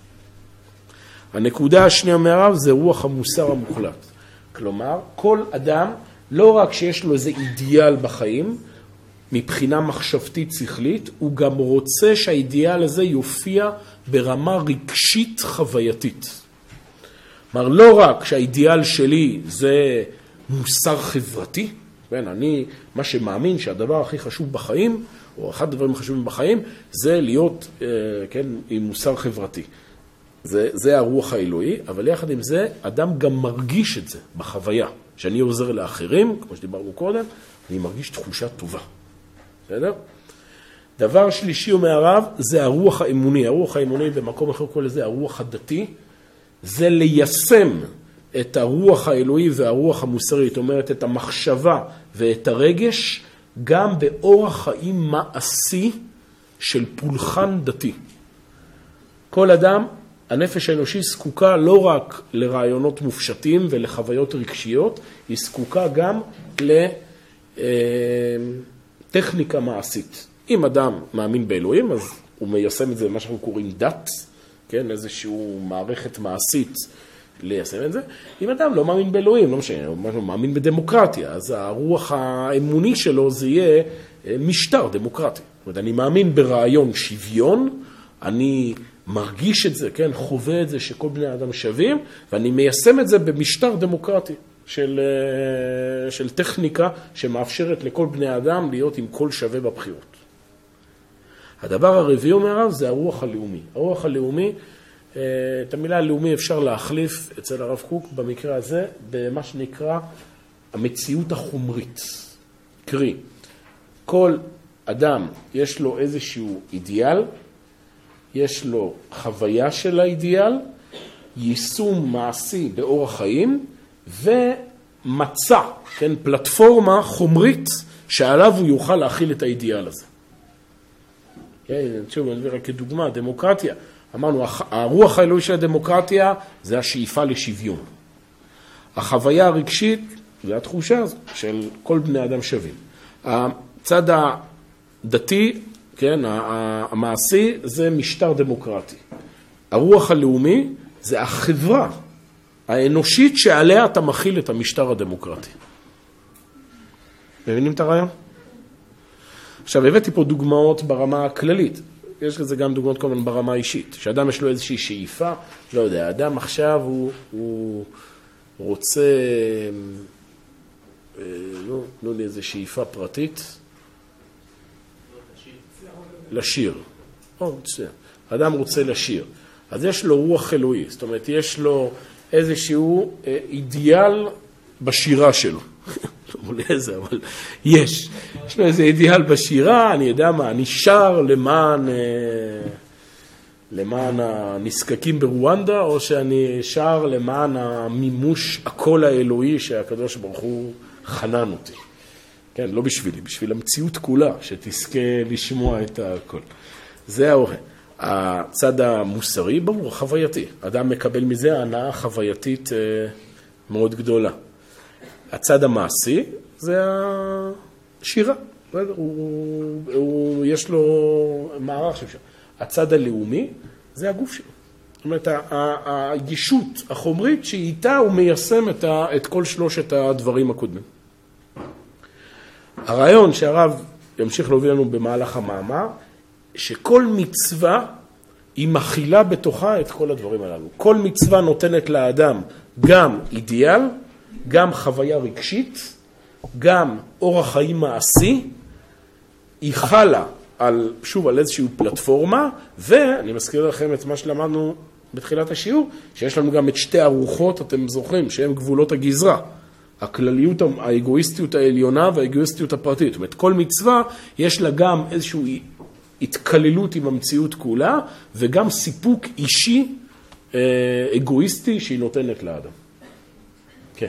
S1: הנקודה השנייה מהרב זה רוח המוסר המוחלט. כלומר, כל אדם, לא רק שיש לו איזה אידיאל בחיים, מבחינה מחשבתית שכלית, הוא גם רוצה שהאידיאל הזה יופיע ברמה רגשית חווייתית. כלומר, לא רק שהאידיאל שלי זה מוסר חברתי, אני, מה שמאמין שהדבר הכי חשוב בחיים, או אחד הדברים החשובים בחיים, זה להיות עם מוסר חברתי. זה הרוח האלוהי, אבל יחד עם זה, אדם גם מרגיש את זה בחוויה. כשאני עוזר לאחרים, כמו שדיברנו קודם, אני מרגיש תחושה טובה. בסדר? דבר שלישי ומערב, זה הרוח האמוני. הרוח האמוני במקום אחר כל זה, הרוח הדתי, זה ליישם את הרוח האלוהי והרוח המוסרית, זאת אומרת, את המחשבה ואת הרגש, גם באורח חיים מעשי של פולחן דתי. כל אדם, הנפש האנושי זקוקה לא רק לרעיונות מופשטים ולחוויות רגשיות, היא זקוקה גם לטכניקה מעשית. אם אדם מאמין באלוהים, אז הוא מיישם את זה במה שאנחנו קוראים דת, כן? איזושהי מערכת מעשית ליישם את זה. אם אדם לא מאמין באלוהים, לא משנה, הוא מאמין בדמוקרטיה, אז הרוח האמוני שלו זה יהיה משטר דמוקרטי. זאת אומרת, אני מאמין ברעיון שוויון, אני מרגיש את זה, כן, חווה את זה שכל בני האדם שווים, ואני מיישם את זה במשטר דמוקרטי של טכניקה שמאפשרת לכל בני האדם להיות עם כל שווה בבחירות. הדבר הרביעי מהרב זה הרוח הלאומי. הרוח הלאומי, את המילה הלאומי אפשר להחליף אצל הרב קוק במקרה הזה במה שנקרא המציאות החומרית. קרי, כל אדם יש לו איזשהו אידיאל, יש לו חוויה של האידיאל, יישום מעשי באורח חיים, ומצא, כן, פלטפורמה חומרית שעליו הוא יוכל להכיל את האידיאל הזה. שוב, אני אביא רק כדוגמה, דמוקרטיה. אמרנו, הרוח האלוהי של הדמוקרטיה זה השאיפה לשוויון. החוויה הרגשית זה התחושה הזו של כל בני אדם שווים. הצד הדתי, כן, המעשי זה משטר דמוקרטי. הרוח הלאומי זה החברה האנושית שעליה אתה מכיל את המשטר הדמוקרטי. מבינים את הרעיון? עכשיו, הבאתי פה דוגמאות ברמה הכללית. יש לזה גם דוגמאות כל מיני ברמה האישית. שאדם יש לו איזושהי שאיפה, לא יודע, האדם עכשיו הוא רוצה, לא לי איזו שאיפה פרטית, לשיר. האדם רוצה לשיר. אז יש לו רוח אלוהי, זאת אומרת, יש לו איזשהו אידיאל בשירה שלו. אבל יש לו איזה אידיאל בשירה, אני יודע מה, אני שר למען הנזקקים ברואנדה, או שאני שר למען המימוש הקול האלוהי שהקדוש ברוך הוא חנן אותי. כן, לא בשבילי, בשביל המציאות כולה, שתזכה לשמוע את הקול. זה הצד המוסרי, ברור, חווייתי. אדם מקבל מזה הנאה חווייתית מאוד גדולה. הצד המעשי זה השירה. יש לו מערך שם. הצד הלאומי זה הגוף שלו. זאת אומרת, הישות החומרית שאיתה הוא מיישם את כל שלושת הדברים הקודמים. הרעיון שהרב ימשיך להוביל לנו במהלך המאמר, שכל מצווה היא מכילה בתוכה את כל הדברים הללו. כל מצווה נותנת לאדם גם אידיאל, גם חוויה רגשית, גם אורח חיים מעשי, היא חלה שוב על איזושהי פלטפורמה, ואני מזכיר לכם את מה שלמדנו בתחילת השיעור, שיש לנו גם את שתי הרוחות, אתם זוכרים, שהן גבולות הגזרה. הכלליות, האגואיסטיות העליונה והאגואיסטיות הפרטית. זאת אומרת, כל מצווה יש לה גם איזושהי התקללות עם המציאות כולה, וגם סיפוק אישי אגואיסטי שהיא נותנת לאדם. כן.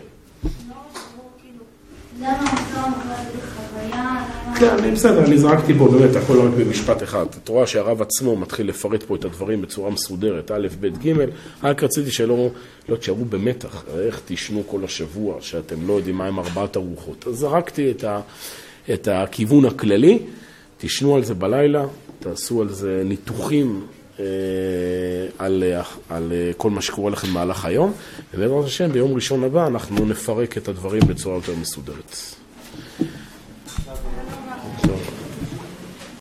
S5: למה המסור מוכר בחוויה?
S1: כן, בסדר, אני זרקתי פה באמת הכל רק במשפט אחד. את רואה שהרב עצמו מתחיל לפרט פה את הדברים בצורה מסודרת, א', ב', ג', רק רציתי שלא תשארו במתח, איך תשנו כל השבוע, שאתם לא יודעים מה הם 4 ארוחות. אז זרקתי את הכיוון הכללי, תשנו על זה בלילה, תעשו על זה ניתוחים על כל מה שקורה לכם במהלך היום, ובעזרת השם ביום ראשון הבא אנחנו נפרק את הדברים בצורה יותר מסודרת.